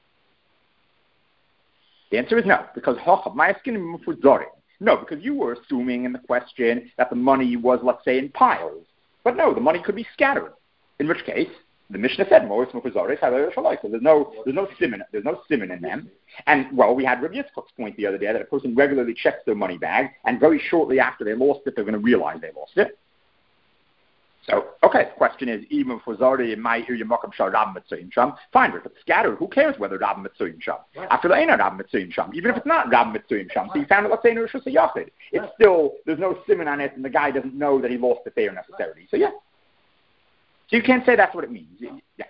The answer is no, because no, because you were assuming in the question that the money was, let's say, in piles. But no, the money could be scattered. In which case, the Mishnah said, so there's no, there's no simon, there's no simon in them. And, well, we had Rabbi Yitzchak's point the other day that a person regularly checks their money bag, and very shortly after they lost it, they're going to realize they lost it. So, okay, the question is, even for Zari, it might hear your Makam Shah Rab Mitzuyin Sham. Fine, but if it's scattered, who cares whether Rab Mitzuyin Sham? After the Aina Rab Mitzuyin Sham, even if it's not Rab Mitzuyin Sham, so you found it, let's say, in Rishus HaYachid. It's still, there's no simon on it, and the guy doesn't know that he lost it there necessarily. So, yeah. So you can't say that's what it means. Yeah.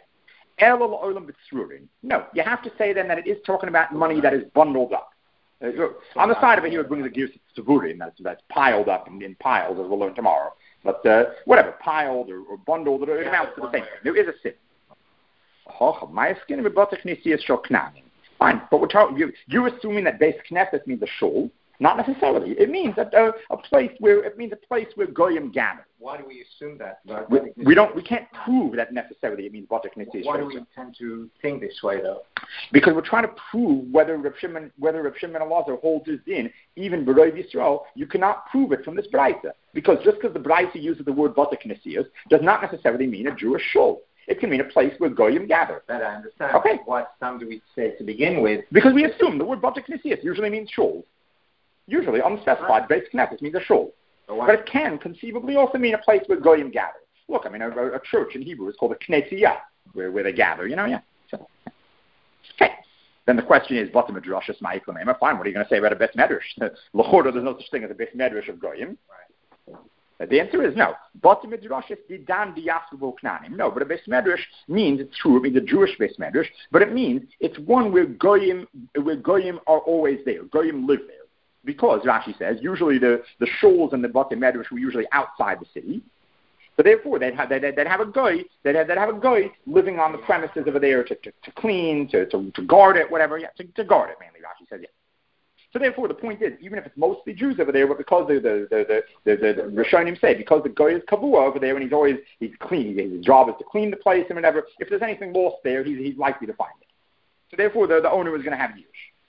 No, you have to say then that it is talking about money that is bundled up. Uh, on the side of it, he would bring the gears to Tzavurim, that's, that's piled up in, in piles, as we'll learn tomorrow. But uh, whatever, piled or, or bundled, it amounts to the same thing. There is a sin. Fine, but we're talking, you, you're assuming that Beis Knesset means a shul. Not necessarily. It means that uh, a place where it means a place where Goyim gather. Why do we assume that? We, we don't. We can't prove that necessarily it means Bata Knesset. Why do we tend to think this way, though? Because we're trying to prove whether Reb Shimon, whether Reb Shimon Elazar holds his din, even B'Rov Yisrael. You cannot prove it from this Braisa, because just because the Braisa uses the word Bata Knesset does not necessarily mean a Jewish shul. It can mean a place where Goyim gather. That I understand. Okay. What time do we say to begin with? Because we assume the word Bata Knesset usually means shul. Usually, unspecified, Beis Knesset means a shul. Oh, but it can conceivably also mean a place where Goyim gather. Look, I mean, a, a church in Hebrew is called a Knesiyah, where, where they gather, you know, yeah. So, okay. Then the question is, Bata Midrashas Ma'iklamema, fine, what are you going to say about a Beit Medrash? L'chorah, there's no such thing as a Beit Medrash of Goyim. Right. The answer is no. Bata Midrashas Didan Diyasvubo Knanim. No, but a Beit Medrash means, it's true, it means a Jewish Beit Medrash, but it means it's one where Goyim, where Goyim are always there. Goyim live there. Because, Rashi says, usually the, the shuls and the Bate Medrash were usually outside the city. So therefore, they'd have, they'd, they'd have a guy, they'd have, they'd have a guy living on the premises over there to, to, to clean, to, to, to guard it, whatever. Yeah, to, to guard it, mainly, Rashi says, yeah. So therefore, the point is, even if it's mostly Jews over there, but because the, the, the, the, the, the, the Rishonim say, because the guy is Kavua over there and he's always, he's clean, his job is to clean the place and whatever, if there's anything lost there, he's, he's likely to find it. So therefore, the, the owner is going to have Yush.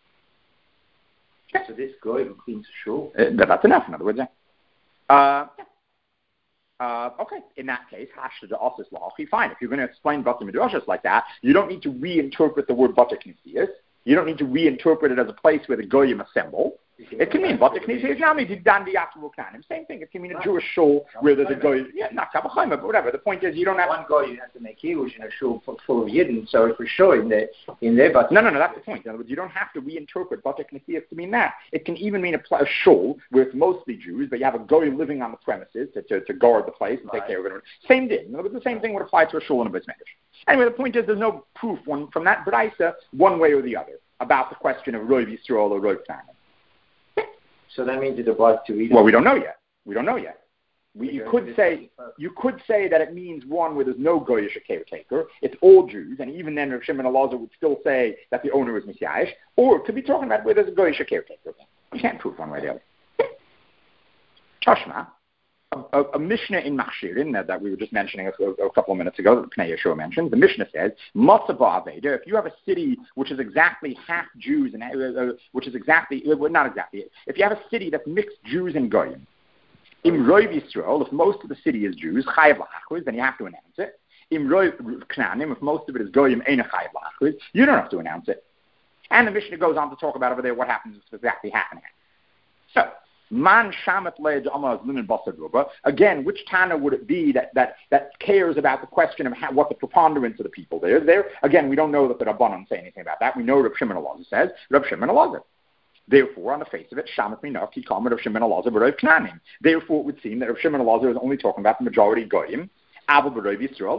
So this guy cleans the shul. Uh, that's enough, in other words. Yeah. Uh, yeah. Uh, okay, in that case, Hashda Osas Lachi, fine. If you're going to explain Bata Midrashas like that, you don't need to reinterpret the word Bata Knesiyas. You don't need to reinterpret it as a place where the Goyim assemble. It can mean Bata Knesiyas. Same thing. It can mean a Jewish shul where there's a Goy. Yeah, not Kabbalah, but whatever. The point is, you don't have one Goy. You have to make Hirush in a shul full of Yidden. So for sure, in the in their Bata. No, no, no. That's the point. In other words, you don't have to reinterpret Bata Knesiyas to mean that. It can even mean a, pl- a shul where it's mostly Jews, but you have a Goy living on the premises to, to, to guard the place and take right. care of it. Same thing. In other words, the same thing would apply to a shul and a Beis Medrash. Anyway, the point is, there's no proof one, from that Braisa one way or the other about the question of Rov Yisrael or Rov Knanim. So that means it applies to either. Well, we don't know yet. We don't know yet. We, you could say you could say that it means one where there's no Goyish caretaker. It's all Jews, and even then, Rav Shimon Elazar would still say that the owner is Messiah. Or it could be talking about where there's a Goyish caretaker. You can't prove one way or the other. Tashma, a, a, a Mishnah in Machshirin that, that we were just mentioning a, a, a couple of minutes ago, that Pnei Yeshua mentions. The Mishnah says, Matzah Aveda, if you have a city which is exactly half Jews and uh, uh, which is exactly uh, not exactly, if you have a city that's mixed Jews and Goyim. Im Rov Yisrael, if most of the city is Jews, chayav la'achuz, then you have to announce it. Im Rov Knanim, if most of it is Goyim, ein chayav la'achuz, you don't have to announce it. And the Mishnah goes on to talk about over there what happens is exactly happening. So, man shamet le'ed amaz linen basar ruba. Again, which Tana would it be that, that, that cares about the question of how, what the preponderance of the people there is? There, again, we don't know that the Rabbanon say anything about that. We know Reb Shimon Elazar says, Reb Shimon Elazar. Therefore, on the face of it, Shamat Minach, he called Reb Shimon Elazar B'Rov Knanim. Therefore, it would seem that Reb Shimon Elazar is only talking about the majority Goyim, Abel B'Rov Yisrael Loi.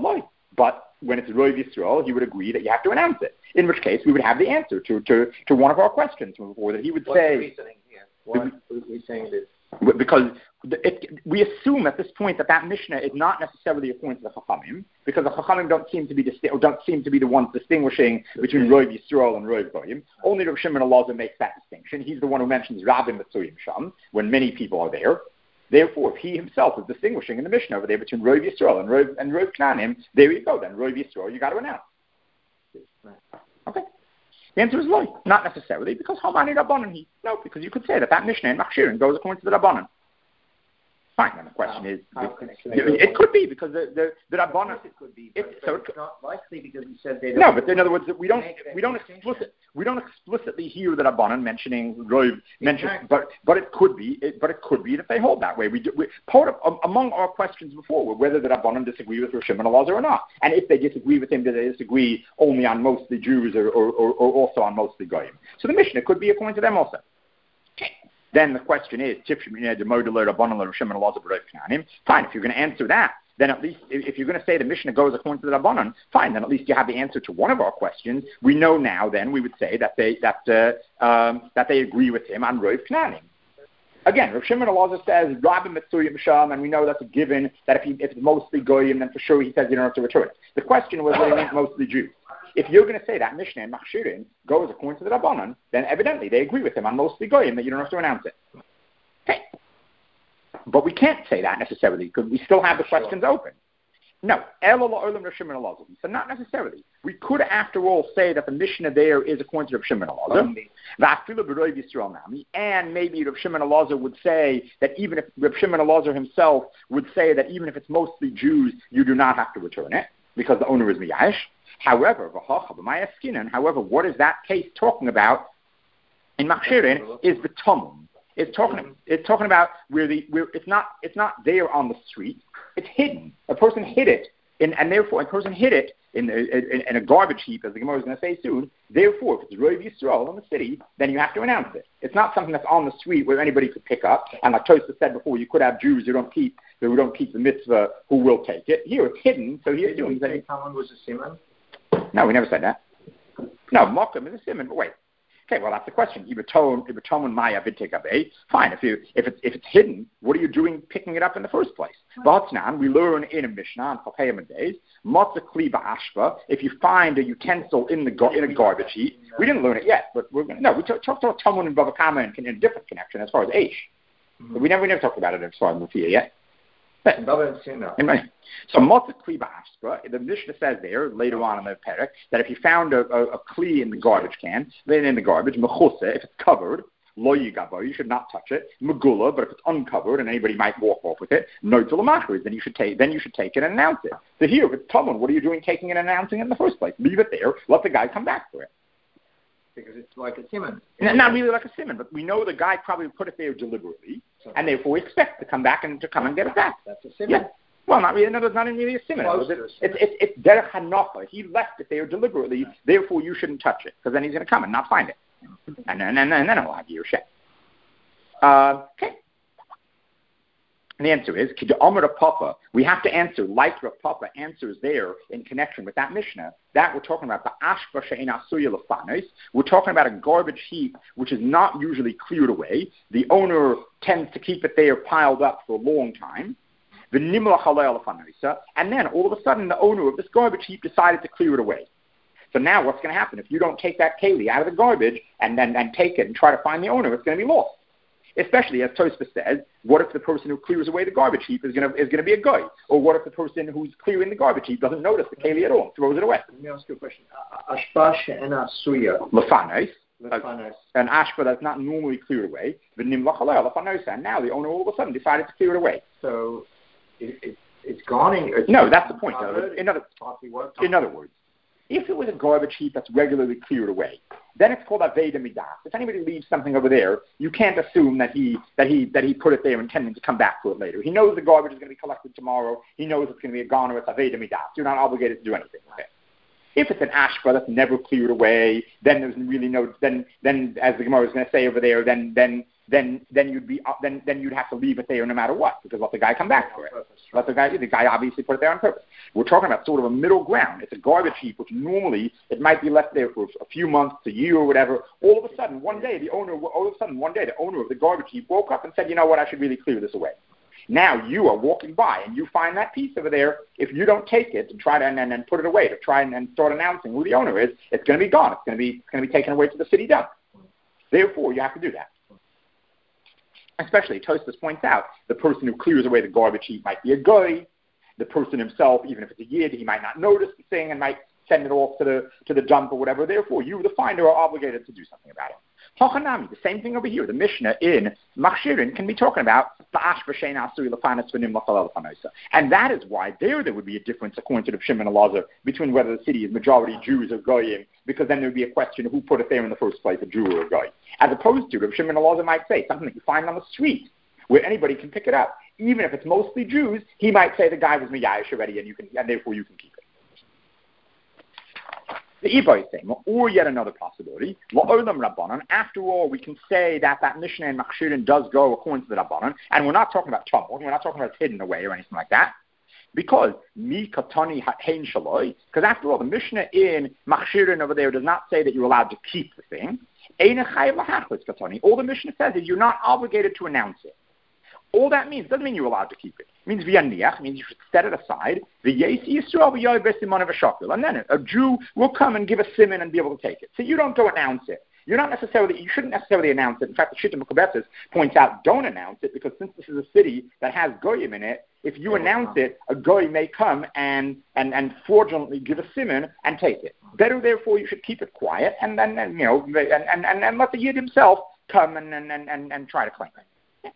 But when it's Rov Yisrael, he would agree that you have to announce it. In which case, we would have the answer to, to, to one of our questions, or that he would What's say... the reasoning here? Why are we saying this? Because it, we assume at this point that that Mishnah is not necessarily according to the Chachamim, because the Chachamim don't seem to be disti- or don't seem to be the ones distinguishing between Rov Yisrael and Rov Goyim. Only Rav Shimon Elazar makes that distinction. He's the one who mentions Rabim Mitzuyim Sham when many people are there. Therefore, if he himself is distinguishing in the Mishnah over there between Rov Yisrael and Rov and Rov Knanim, there you go. Then Rov Yisrael, you got to announce. Okay. The answer is no, not necessarily, because Hamani Rabbanan he. No, because you could say that that Mishnah in Machshirin goes according to the Rabbanan. Fine, then the question is, it, it, it could be, because the, the, the Rabbanan... It could be, but, it, so it's it, not likely because he said they don't... No, but in other words, we don't we don't explicit we don't explicitly hear the Rabbanan mentioning Rov, mention, exactly. but but it could be, it, but it could be that they hold that way. We, do, we part of um, among our questions before were whether the Rabbanan disagree with Rav Shimon Elazar or not, and if they disagree with him, do they disagree only on mostly Jews or, or, or, or also on mostly Goyim? So the Mishnah could be according to them also. Then the question is, fine, if you're going to answer that, then at least, if you're going to say the Mishnah goes according to the Rabbanan, fine, then at least you have the answer to one of our questions. We know now, then, we would say that they that uh, um, that they agree with him on Rov Knanim. Again, Rav Shimon Elazar says, Rabim Mitzuyim Sham, and we know that's a given, that if, he, if it's mostly Goyim, then for sure he says you don't have to return it. The question was whether he meant mostly Jews. If you're going to say that Mishnah in Machshirin goes according to the Rabbanan, then evidently they agree with him on mostly Goyim that you don't have to announce it. Okay. But we can't say that necessarily because we still have the questions open. No. So not necessarily. We could, after all, say that the Mishnah there is according to Rav Shimon Elazar. And maybe Rav Shimon Elazar would say that even if Rav Shimon Elazar himself would say that even if it's mostly Jews, you do not have to return it because the owner is miyash. However, however, what is that case talking about in Machshirin is the Tumum. It's talking. It's talking about where the where it's not. It's not there on the street. It's hidden. A person hid it, in, and therefore a person hid it in, in, in a garbage heap, as the Gemara is going to say soon. Therefore, if it's Rov Yisrael in the city, then you have to announce it. It's not something that's on the street where anybody could pick up. And like Tosfos said before, you could have Jews who don't keep who don't keep the mitzvah who will take it. Here, it's hidden. So he's doing. Did someone was a simon? No, we never said that. No, Mokum is a simon. But wait. Okay, well that's the question. Fine. If you if it's if it's hidden, what are you doing picking it up in the first place? V'hatznan, we learn in a Mishnah on Chokayim days, Matzah Kli Ba'ashva. If you find a utensil in the in a garbage heap, we didn't learn it yet, but we're gonna no. We talked about Talmud and Bava Kama in a different connection as far as Aish. Mm-hmm. But we never we never talked about it as far as Mufiyah yet. But, so Matzah Kli Ba'ashva, the Mishnah says there later on in the Perek that if you found a, a, a Kli in the garbage can, then in the garbage, Mechuse, if it's covered, Lo Yigabo, you should not touch it. Megula, but if it's uncovered and anybody might walk off with it, no Tulamachri, then you should take then you should take it and announce it. So here, if it's Talmud, what are you doing taking it and announcing it in the first place? Leave it there, let the guy come back for it. Because it's like a simon. Not really like a simon, but we know the guy probably put it there deliberately, so, and therefore we expect to come back and to come and get it back. That's a simon. Yeah. Well, not really. No, it's not really a simon. It's it's it's, it's derech hanocha. He left it there deliberately. Therefore, you shouldn't touch it because then he's going to come and not find it, and and and, and then he'll have your shit. Uh, okay. And the answer is, Papa, we have to answer like Rav Papa answers there in connection with that Mishnah. That we're talking about the Ashba She'ein Asuya Lefanos. We're talking about a garbage heap which is not usually cleared away. The owner tends to keep it there piled up for a long time. The Nimla Halal Lefanosa. And then all of a sudden the owner of this garbage heap decided to clear it away. So now what's going to happen? If you don't take that keli out of the garbage and then and take it and try to find the owner, it's going to be lost. Especially, as Tosfos says, what if the person who clears away the garbage heap is going to is going to be a guy? Or what if the person who's clearing the garbage heap doesn't notice the keli at all and throws it away? Let me ask you a question. Ashba she'ena suya. Lefanos. Lefanos. An ashba that's not normally cleared away. The nimla halal lefanos. And now the owner all of a sudden decided to clear it away. So it, it, it's gone. It's no, that's the point. In other, in other words, if it was a garbage heap that's regularly cleared away, then it's called Aveda Midas. If anybody leaves something over there, you can't assume that he that he that he put it there intending to come back to it later. He knows the garbage is going to be collected tomorrow. He knows it's going to be a goner. It's Aveda Midas. You're not obligated to do anything with it. If it's an ashba that's never cleared away, then there's really no then then as the Gemara is going to say over there, then then then then you'd be uh, then then you'd have to leave it there no matter what, because let the guy come back for it. Let the guy the guy obviously put it there on purpose. We're talking about sort of a middle ground. It's a garbage heap, which normally it might be left there for a few months, a year, or whatever. All of a sudden, one day the owner, all of a sudden one day the owner of the garbage heap woke up and said, you know what, I should really clear this away. Now you are walking by and you find that piece over there. If you don't take it and try to and, and, and put it away to try and, and start announcing who the owner is, it's going to be gone. It's going to be it's going to be taken away to the city dump. Therefore, you have to do that. Especially, Tosfos points out, the person who clears away the garbage heap might be a goy. The person himself, even if it's a yid, he might not notice the thing and might send it off to the to the dump or whatever. Therefore, you, the finder, are obligated to do something about it. Hachanami, the same thing over here. The Mishnah in Machshirin can be talking about and that is why there there would be a difference, according to the Shimon and Elazar, between whether the city is majority Jews or Goyim, because then there would be a question of who put it there in the first place, a Jew or a Goy. As opposed to, Rav Shimon and Elazar might say, something that you find on the street, where anybody can pick it up. Even if it's mostly Jews, he might say the guy was Miyayish already, and you can, and therefore you can keep it. The Iba is saying, or yet another possibility, after all, we can say that that Mishnah in Machshirin does go according to the Rabbanan, and we're not talking about tumble, we're not talking about it's hidden away or anything like that, because mi katani hein shaloi, because after all, the Mishnah in Machshirin over there does not say that you're allowed to keep the thing. All the Mishnah says is you're not obligated to announce it. All that means doesn't mean you're allowed to keep it. It means v'yaniach, means you should set it aside. And then a Jew will come and give a siman and be able to take it. So you don't go announce it. You're not necessarily, you shouldn't necessarily announce it. In fact, the Shita Mekubetzes points out, don't announce it, because since this is a city that has goyim in it, if you announce it, a goy may come and, and, and fraudulently give a siman and take it. Better, therefore, you should keep it quiet and then, and, you know, and, and, and, and let the yid himself come and, and, and, and, and try to claim it.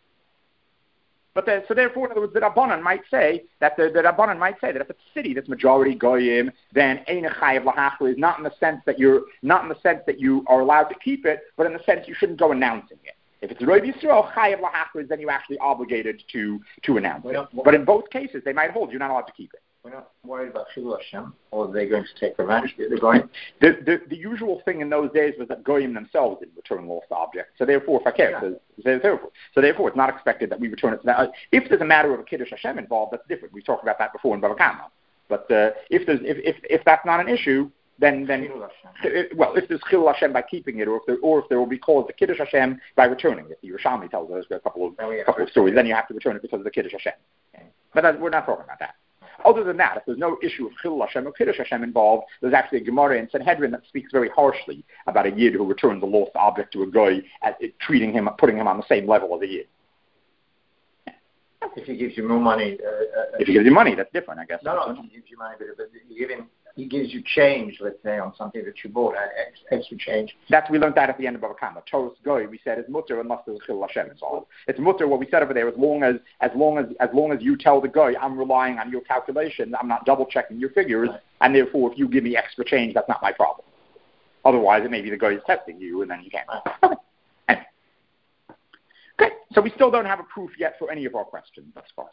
But the, so therefore, in other words, the Rabbanan might say that the, the Rabbanan might say that if it's a city that's majority goyim, then ein chayav lahachli is not in the sense that you're not in the sense that you are allowed to keep it, but in the sense you shouldn't go announcing it. If it's Rov Yisrael chayav lahachli, then you're actually obligated to to announce it. But in both cases, they might hold you're not allowed to keep it. We're not worried about Chilul Hashem, or are they going to take revenge? They're going. The, the the usual thing in those days was that goyim themselves didn't return lost objects. So therefore, if I care, yeah. so, so, so therefore, it's not expected that we return it to that. If there's a matter of a Kiddush Hashem involved, that's different. We talked about that before in Bava Kama. But uh, if there's if, if if that's not an issue, then then if, well, if there's Chilul Hashem by keeping it, or if there or if there will be called the Kiddush Hashem by returning it. The Yerushalmi tells us a couple of a couple of stories. Then you have to return it because of the Kiddush Hashem. Okay. But that, we're not talking about that. Other than that, if there's no issue of Chilul Hashem or Kiddush Hashem involved, there's actually a Gemara in Sanhedrin that speaks very harshly about a yid who returns a lost object to a goy, as it, treating him, putting him on the same level as a yid. If he gives you more money, uh, uh, if he gives you money, that's different, I guess. No, no, if he gives you money, but, but you give him, he gives you change, let's say, on something that you bought, ex, extra change. That's we learned that at the end of Bava Kama. Toros goy, we said, is mutter unless there's Chilul Hashem involved. It's mutter. What we said over there, as long as as long as as long as you tell the goy, I'm relying on your calculations, I'm not double checking your figures, right. And therefore, if you give me extra change, that's not my problem. Otherwise, it may be the goy is testing you, and then you can't. Right. Okay. Anyway. Okay. So we still don't have a proof yet for any of our questions thus far.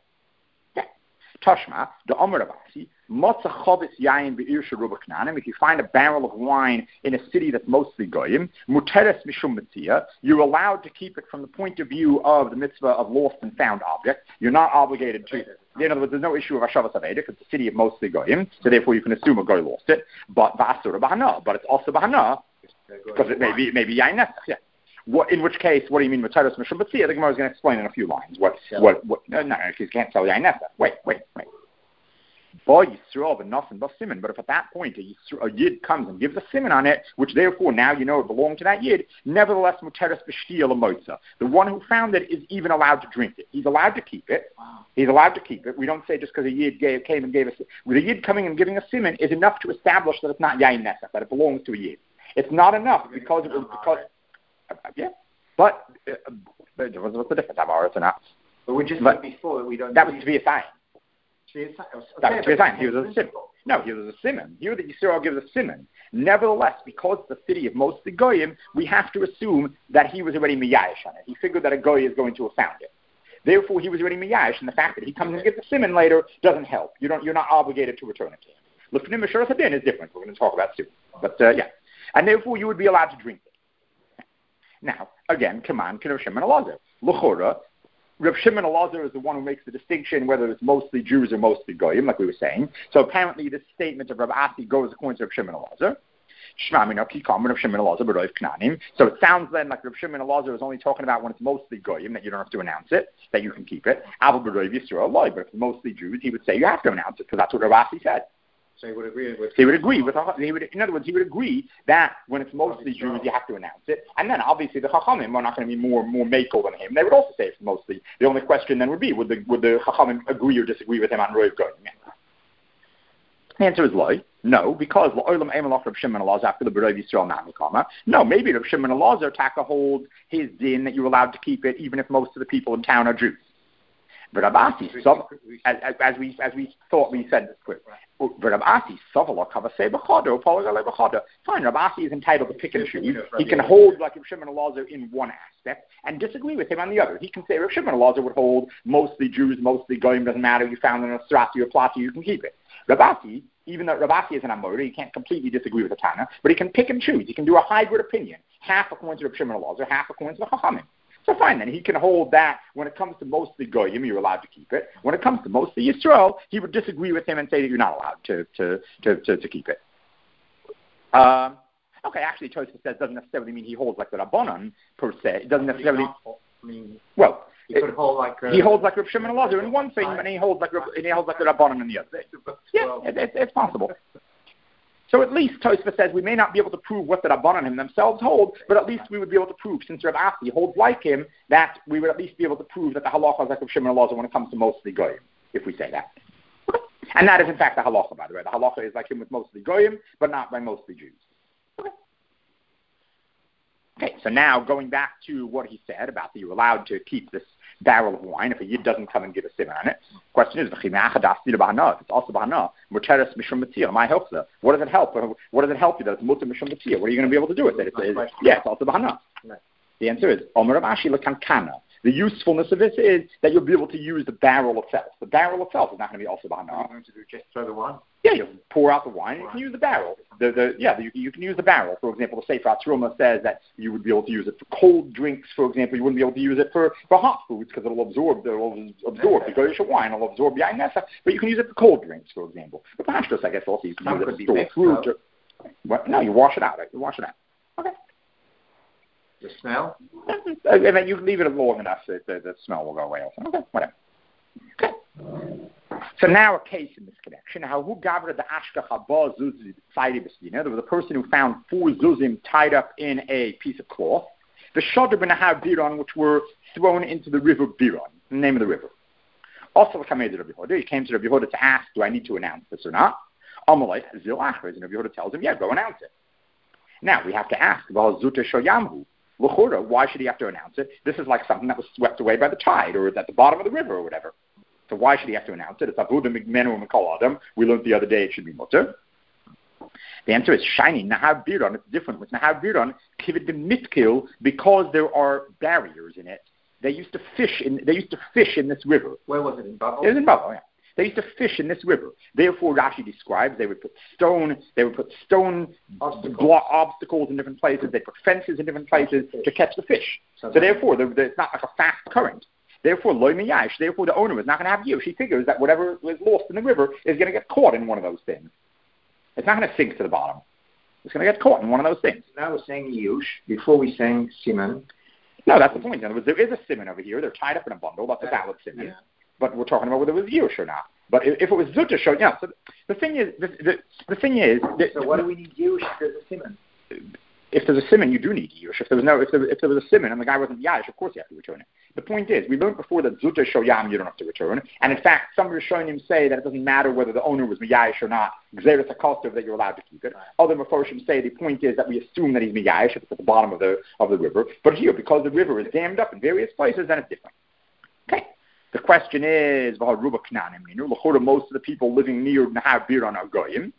Tashma, the Omer Rabasi, Motza Chovis Yayin Be'ir Sheruba Knanim. If you find a barrel of wine in a city that's mostly goyim, Muteres Mishum Mitzia, you're allowed to keep it from the point of view of the mitzvah of lost and found objects. You're not obligated to. In other words, there's no issue of Hashavas Aveda, it's a city of mostly goyim, so therefore you can assume a goy lost it. But V'asura Bahana, but it's also Bahana, because it may be, it may be Yayin Nesach, yeah. What, in which case, what do you mean with Taurus Mishum B'tzia? The Gemara is going to explain in a few lines. What, what, what, no, no, you can't tell Yain Nesa. Wait, wait, wait. Boy, Yisrael, but nothing but Simon. But if at that point a, Yisrael, a Yid comes and gives a Simon on it, which therefore now you know it belonged to that Yid, nevertheless, Muteres B'shtiya L'moitza. The one who found it is even allowed to drink it. He's allowed to keep it. Wow. He's allowed to keep it. We don't say just because a Yid gave, came and gave us, with a Yid coming and giving a Simon is enough to establish that it's not Yain Nesa, that it belongs to a Yid. It's not enough because it was, because, uh, yeah. But uh, what's the difference? Amaris or not? But we just but said before we don't. That was to be a sign. Okay, that was to be a sign. He was a simon. No, he was a simon. Here that Yisrael gives a simon. Nevertheless, because it's the city of mostly goyim, we have to assume that he was already miyayish on it. He figured that a goy is going to have found it. Therefore, he was already miyayish, and the fact that he comes and gets a simon later doesn't help. You don't. You're not obligated to return it to him. Lefnim Mishras Hadin is different. We're going to talk about soon. But uh, yeah, and therefore you would be allowed to drink it. Now, again, command Rav Shimon Elazar. L'chora, Rav Shimon Elazar is the one who makes the distinction whether it's mostly Jews or mostly Goyim, like we were saying. So apparently this statement of Rav Asi goes according to Rav Shimon Elazar. So it sounds then like Rav Shimon Elazar is only talking about when it's mostly Goyim, that you don't have to announce it, that you can keep it. But if it's mostly Jews, he would say you have to announce it, because that's what Rav Asi said. So he would agree with. He would agree with. He would, in other words, he would agree that when it's mostly Jews, you have to announce it. And then obviously the Chachamim are not going to be more more makel than him. They would also say it's mostly. The only question then would be would the would the Chachamim agree or disagree with him on Roiv Goyim? The answer is loy. No, because la'olam emelach Rav Shimon Elazar after the B'rov Yisrael namikama. No, maybe Rav Shimon Elazar taka holds his din that you're allowed to keep it even if most of the people in town are Jews. But Rav Asi, as, as, as we as we thought we said this quick. But Rav Asi, fine. Rav Asi is entitled to pick and choose. He can hold like Rav Shimon Elazar in one aspect and disagree with him on the other. He can say Rav Shimon Elazar would hold mostly Jews, mostly Goyim, doesn't matter. You found in a Strati or Plati, you can keep it. Rav Asi, even though Rav Asi is an Amora, he can't completely disagree with the Tana, but he can pick and choose. He can do a hybrid opinion, half according to Rav Shimon Elazar, half according to the Chachamim. So fine, then he can hold that when it comes to mostly Goyim, you're allowed to keep it. When it comes to mostly Yisrael, he would disagree with him and say that you're not allowed to to to, to, to keep it. Um, okay, actually, Tosfos says doesn't necessarily mean he holds like the Rabbanan per se. It doesn't necessarily. I mean, well, he could hold like uh, he holds like Rav Shimon Elazar in one thing, and he holds like and he holds like the Rabbanan in the other. Yeah, it, it, it's possible. So at least Tosfos says we may not be able to prove what the Rabbanan themselves hold, but at least we would be able to prove, since Rav Asi holds like him, that we would at least be able to prove that the halacha is like Rav Shimon Elazar when it comes to mostly Goyim, if we say that. And that is in fact the halacha, by the way. The halacha is like him with mostly Goyim, but not by mostly Jews. Okay. Okay, so now going back to what he said about that you're allowed to keep this barrel of wine if a yid doesn't come and give a simon on it. Question is, if it's also bahana, what does it help? What does it help you that it's mutter mishum b'tziyah? What are you going to be able to do with it? It's, it's, yeah, it's also bahana. Right. The answer is, Omer Rav Ashi l'kankana. The usefulness of this is that you'll be able to use the barrel itself. The barrel itself is not going to be also bahana. What are you going to do? Just throw the wine? Yeah, you pour out the wine and you can use the barrel. The, the, yeah, the, you, you can use the barrel. For example, the Sefer HaTruma says that you would be able to use it for cold drinks, for example. You wouldn't be able to use it for, for hot foods because it'll absorb, it'll absorb the Goyish wine, it'll absorb the Ainesa, but you can use it for cold drinks, for example. But the Hashtos, I guess, also you can Some use it to store fruit. Or, what? No, you wash it out. You wash it out. Okay. The smell? And then you leave it long enough that the, the smell will go away also. Okay, whatever. Okay. So now a case in this connection. How who gavra the ashkacha ba zuzim tzaydi b'sina? There was a person who found four zuzim tied up in a piece of cloth. The shadr b'nahar biron, which were thrown into the river Biron, the name of the river. Also, Rabbi Yehuda, he came to Rabbi Yehuda to ask, do I need to announce this or not? Amalek zil achres, and Rabbi Yehuda tells him, yeah, go announce it. Now we have to ask, zute shoyamhu. Why should he have to announce it? This is like something that was swept away by the tide or at the bottom of the river or whatever. So why should he have to announce it? It's Avuda Migmenu Mikol Adam. We learned the other day it should be mutter. The answer is shiny. Nahar Biron, it's different. With Nahar Biron, Kivid the Mitkil, because there are barriers in it. They used to fish in they used to fish in this river. Where was it? In Babel? It was in Babel, yeah. They used to fish in this river. Therefore, Rashi describes they would put stone, they would put stone obstacles, block, obstacles in different places. They put fences in different places to catch the fish. So, so therefore, the, the, it's not like a fast current. Therefore, loy miyash. Therefore, the owner is not going to have yish. He figures that whatever was lost in the river is going to get caught in one of those things. It's not going to sink to the bottom. It's going to get caught in one of those things. Now we're saying yush before we saying siman. No, that's the point. In other words, there is a siman over here. They're tied up in a bundle. That's a valid siman. Yeah. But we're talking about whether it was yush or not. But if, if it was zuta show, yeah. So the thing is, the, the, the thing is. The, so why do we need yush if there's a siman? If there's a simon, you do need yush. If there was no, if there, if there was a simon and the guy wasn't yash, of course you have to return it. The point is, we learned before that zuta shoyam you don't have to return, and in fact, some Rishonim say that it doesn't matter whether the owner was miyash or not. Gzeres hakosov that you're allowed to keep it. Other Meforshim say the point is that we assume that he's miyash if it's at the bottom of the of the river. But here, because the river is dammed up in various places, then it's different. Okay. The question is, most of the people living near Nahar Biron are goyim.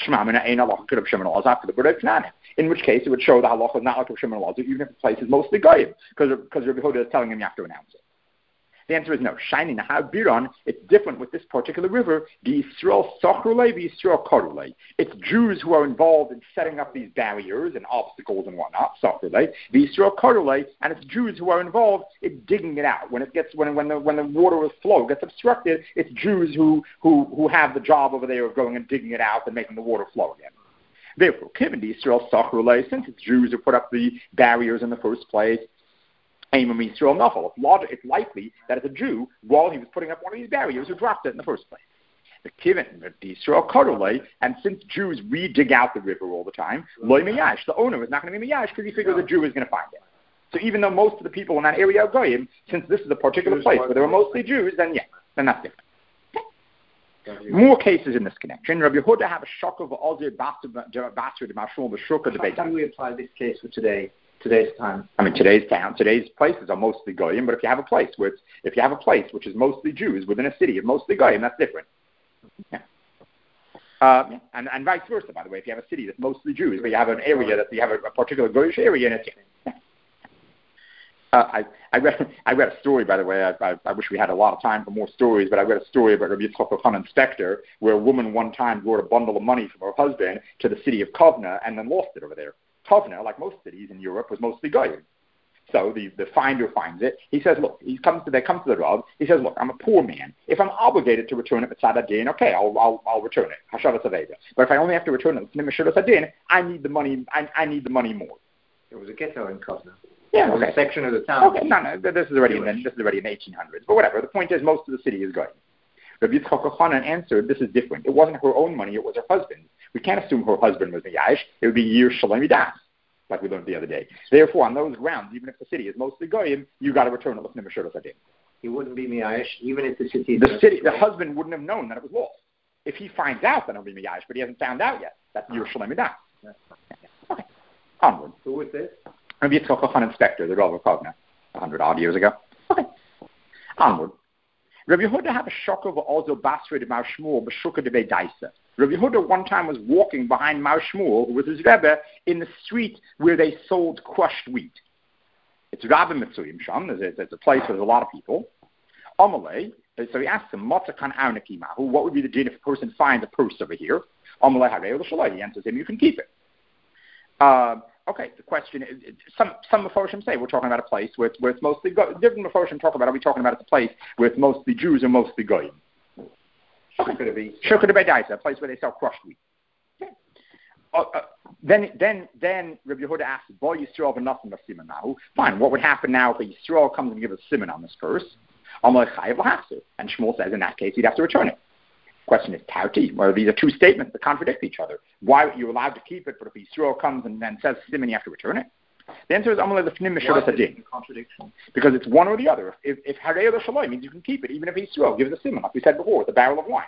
In which case, it would show the halacha is not like Rav Shimon Elazar, even if the place is mostly goyim, because because Rabbi Yehuda is telling him you have to announce it. The answer is no. Shiny Nahar Biron, it's different with this particular river. The Yisrael Sachrulei, the Yisrael Karulei. It's Jews who are involved in setting up these barriers and obstacles and whatnot, Sachrulei. The Yisrael Karulei, and it's Jews who are involved in digging it out. When it gets when when the when the water flow gets obstructed, it's Jews who who who have the job over there of going and digging it out and making the water flow again. Therefore, given the Yisrael Sachrulei, since it's Jews who put up the barriers in the first place, it's likely that it's a Jew, while he was putting up one of these barriers, who dropped it in the first place. The Kivin, the Yisrael Karulei, and since Jews re-dig out the river all the time, Loi Miyash, the owner is not going to be Miyash because he figures the Jew is going to find it. So even though most of the people in that area are Goyim, since this is a particular place where there are mostly Jews, then yeah, then that's different. Okay. More cases in this connection. Rabbi Yehuda have a shock of Aldir Basra de Mashul B'Shukah de Beit. How do we apply this case for today? Today's time. I mean, today's town, today's places are mostly Goyim, but if you have a place where it's, if you have a place which is mostly Jews within a city of mostly Goyim, that's different. Yeah. Uh, yeah. And, and vice versa, by the way, if you have a city that's mostly Jews, but you have an area that you have a, a particular Goyish area in it. Yeah. Uh, I, I read I read a story, by the way. I, I, I wish we had a lot of time for more stories, but I read a story about Rabbi Yitzchak Elchanan Spector, where a woman one time brought a bundle of money from her husband to the city of Kovna and then lost it over there. Kovna, like most cities in Europe, was mostly Goyim. So the, the finder finds it. He says, look, he comes to, they come to the Rav. He says, look, I'm a poor man. If I'm obligated to return it Mitzad Adin, okay, I'll, I'll, I'll return it. Hashavat Aveda. But if I only have to return it Mishuras Adin, I need the money, I, I need the money more. There was a ghetto in Kovna. Yeah, it was okay. a section of the town. Okay, no, no, this is already in the, this is already in the eighteen hundreds. But whatever, the point is most of the city is Goyim. Rabbi Yitzchak Elchanan answered, this is different. It wasn't her own money, it was her husband's. We can't assume her husband was Miyash. It would be Yir Shalom Yidas, like we learned the other day. Therefore, on those grounds, even if the city is mostly Goyim, you got to return it with Nimishuras Adin. He wouldn't be Miyash, even if the city... The city, the husband wouldn't have known that it was lost. If he finds out, then it'll be Miyash, but he hasn't found out yet. That's Yir Shalom Yidas. Okay, onward. Who was this? Rabbi Yitzchak Elchanan Spector, the Rav of Kovna, a hundred odd years ago. Okay, onward. Rabbi Yehuda had a shocker of also Basra de Mar Shmuel, B'Shukah de Beit Daisa. Rabbi Yehuda one time was walking behind Mar Shmuel, who was his Rebbe, in the street where they sold crushed wheat. It's Rabbi Mitzuyim Sham. There's a, there's a place where there's a lot of people. Amalei, so he asked him, Matzakan Arnaki Mahu, what would be the din if a person finds a purse over here? Amalei Harei L'Shalai. He answers him, you can keep it. Uh, Okay, the question is, some some Meforshim say we're talking about a place where it's, where it's mostly Goyim. Different Meforshim talk about, are we talking about it's a place where it's mostly Jews or mostly Goyim? Okay. Shukah de Beit Daisa, a place where they sell crushed wheat. Okay. Uh, uh, then then then Rabbi Yehuda asks, Boy Yisrael v'nothim b'siman now. Fine, what would happen now if a Yisrael comes and gives a siman on this purse? Amalei chayav l'hachzir. And Shmuel says in that case he'd have to return it. Question is Tauti. Well, these are two statements that contradict each other. Why are you allowed to keep it, but if Yisrael comes and then says Siman, you have to return it? The answer is Amalei Lefnim Mishuras Adin. Contradiction. Because it's one or the other. If if Harei L'Shaloi means you can keep it, even if Yisrael gives a Siman, like we said before, with a barrel of wine.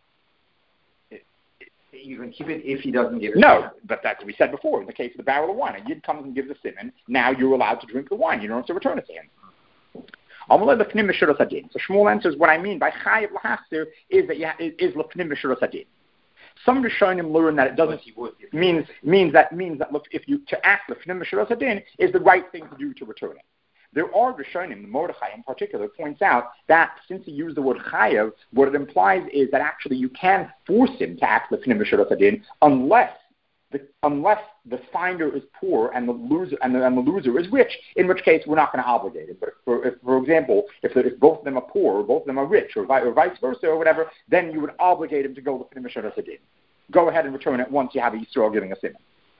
It, it, you can keep it if he doesn't give it. No, but that's what we said before. In the case of the barrel of wine, a Yid comes and gives a Siman. Now you're allowed to drink the wine. You don't have to return it to him. So Shmuel answers, what I mean by chayav l'hachzir is that you ha- is l'fnim b'shuras adin. Some Rishonim learn that it doesn't means means that means that look, if you to act l'fnim b'shuras adin is the right thing to do to return it. There are Rishonim, Mordechai in particular, points out that since he used the word chayav, what it implies is that actually you can force him to act l'fnim b'shuras adin unless The, unless the finder is poor and the loser and the, and the loser is rich, in which case we're not going to obligate it. But if, for, if, for example, if, the, if both of them are poor or both of them are rich or, vi- or vice versa or whatever, then you would obligate him to go to the Mishuras Adin. Go ahead and return it once you have a Yisrael giving a siman.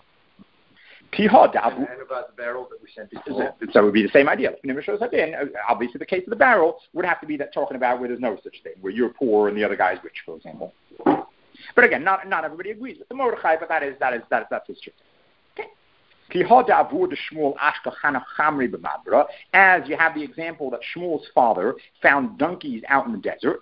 And, and about the barrel that we sent before. So it would be the same idea. Obviously, the case of the barrel would have to be that talking about where there's no such thing, where you're poor and the other guy's rich, for example. But again, not not everybody agrees with the Mordechai, but that is that is that is that's his truth. Okay. As you have the example that Shmuel's father found donkeys out in the desert,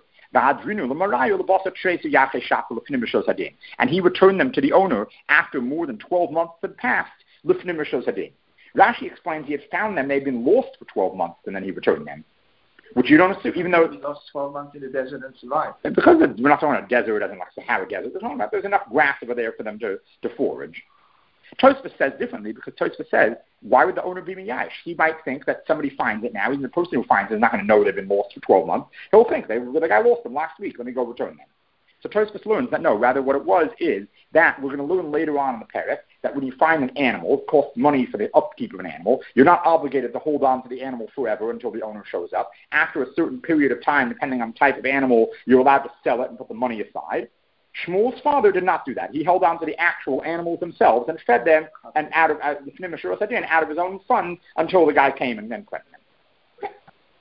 and he returned them to the owner after more than twelve months had passed. Rashi explains he had found them; they'd been lost for twelve months, and then he returned them. Which you don't assume, even though he lost twelve months in the desert and survived. Because we're not talking about a desert, as in like Sahara desert. We're talking about there's enough grass over there for them to, to forage. Tosfos says differently because Tosfos says, why would the owner be miyash? He might think that somebody finds it now. Even the person who finds it is not going to know they've been lost for twelve months. He'll think, they, the guy lost them last week. Let me go return them. So Tosfos learns that no, rather what it was is that we're going to learn later on in the parak that when you find an animal, it costs money for the upkeep of an animal. You're not obligated to hold on to the animal forever until the owner shows up. After a certain period of time, depending on the type of animal, you're allowed to sell it and put the money aside. Shmuel's father did not do that. He held on to the actual animals themselves and fed them and out of out, out of his own funds until the guy came and then cleansed them.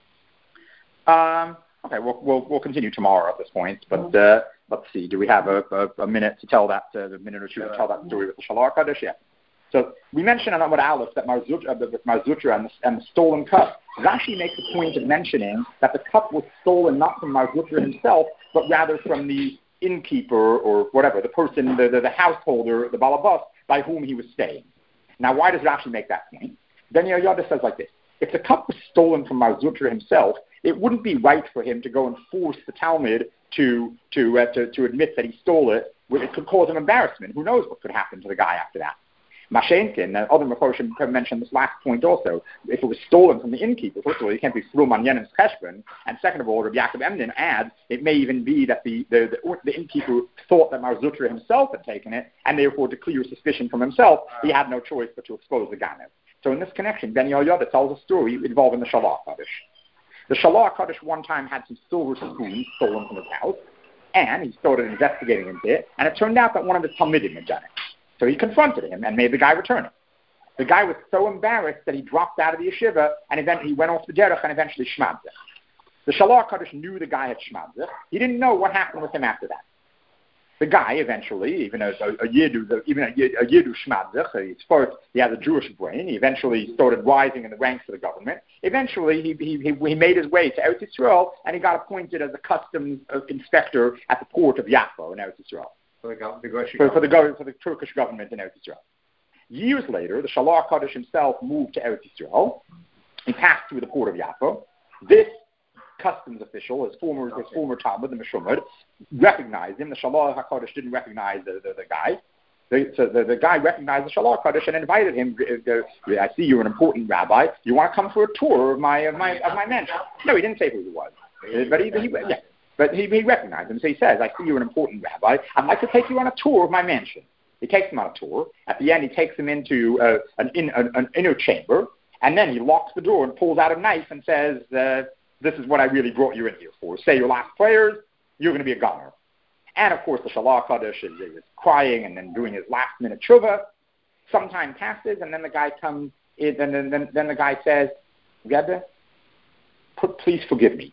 Um, okay, we'll, we'll we'll continue tomorrow at this point, but uh, let's see. Do we have a, a, a minute to tell that uh, a minute or two to tell that story with the Shalar Kaddish? Yeah. So we mentioned on Amud Aleph that Marzutra, uh, with Marzutra and the, and the stolen cup. Rashi makes a point of mentioning that the cup was stolen not from Marzutra himself, but rather from the innkeeper or whatever, the person, the, the, the householder, the balabas, by whom he was staying. Now, why does Rashi make that point? Ben Yehoyada says like this: if the cup was stolen from Marzutra himself, it wouldn't be right for him to go and force the Talmud to to uh, to, to admit that he stole it. It could cause him embarrassment. Who knows what could happen to the guy after that? Mashenkin, and other Mefarshim mentioned this last point also. If it was stolen from the innkeeper, first of all, you can't be through Manyanim's cheshbon, and second of all, Rabbi Yaakov Emden adds, it may even be that the, the, the, the innkeeper thought that Marzutra himself had taken it, and therefore, to clear suspicion from himself, he had no choice but to expose the Ganev. So in this connection, Ben Yehoyada tells a story involving the Shalar Kaddish. The Shalar Kaddish one time had some silver spoons stolen from his house, and he started investigating into it, and it turned out that one of his Talmidim had done it. So he confronted him and made the guy return it. The guy was so embarrassed that he dropped out of the yeshiva and eventually he went off the derech and eventually shmadzich. The Shalar Kaddish knew the guy had shmadzich. He didn't know what happened with him after that. The guy eventually, even a, a, a Yiddu, even a, a Yiddu shmadzich, he's first, he has a Jewish brain. He eventually started rising in the ranks of the government. Eventually, he he, he, he made his way to Eretz Yisrael and he got appointed as a customs uh, inspector at the port of Yaffo in Eretz Yisrael. For the, for, for, the, for the Turkish government in Eretz Yisrael. Years later, the Shalar Kaddish himself moved to Eretz Yisrael. He passed through the port of Yaffo. This customs official, his former his former Talmud, the Meshumad, recognized him. The Shalar Kaddish didn't recognize the, the, the guy. The, so the, the guy recognized the Shalar Kaddish and invited him. I see you're an important rabbi. You want to come for a tour of my of my of my mansion? No, he didn't say who he was, but he, he yeah. But he, he recognized him, so he says, I see you're an important rabbi. I'd like to take you on a tour of my mansion. He takes him on a tour. At the end, he takes him into uh, an, in, an, an inner chamber, and then he locks the door and pulls out a knife and says, uh, this is what I really brought you in here for. Say your last prayers, you're going to be a goner. And, of course, the Shalar Kaddish is, is crying and then doing his last-minute tshuva. Some time passes, and then the guy comes in, and then, then, then the guy says, Rebbe, please forgive me.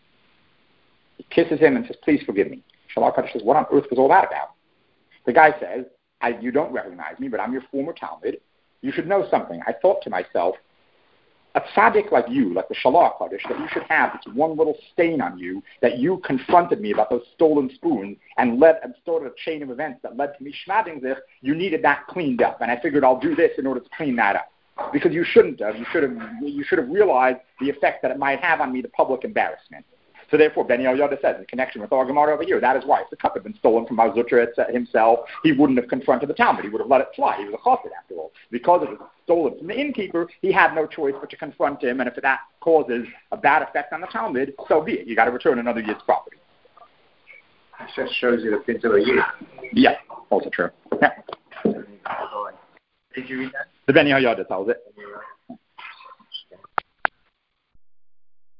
He kisses him and says, please forgive me. Shalar Kaddish says, what on earth was all that about? The guy says, I, you don't recognize me, but I'm your former Talmud. You should know something. I thought to myself, a tzaddik like you, like the Shalar Kaddish, that you should have this one little stain on you, that you confronted me about those stolen spoons and led and started a chain of events that led to me schmadding this, you needed that cleaned up. And I figured I'll do this in order to clean that up. Because you shouldn't have. You should have, you should have realized the effect that it might have on me, the public embarrassment. So therefore, Ben Yehoyada says, in connection with our Gemara over here, that is why if the cup had been stolen from Marzutra himself, he wouldn't have confronted the Talmud. He would have let it fly. He was a chassid after all. Because it was stolen from the innkeeper, he had no choice but to confront him, and if that causes a bad effect on the Talmud, so be it. You got to return another year's property. It just shows you the pins of a year. Yeah, also true. Yeah. Did you read that? The Ben Yehoyada tells it.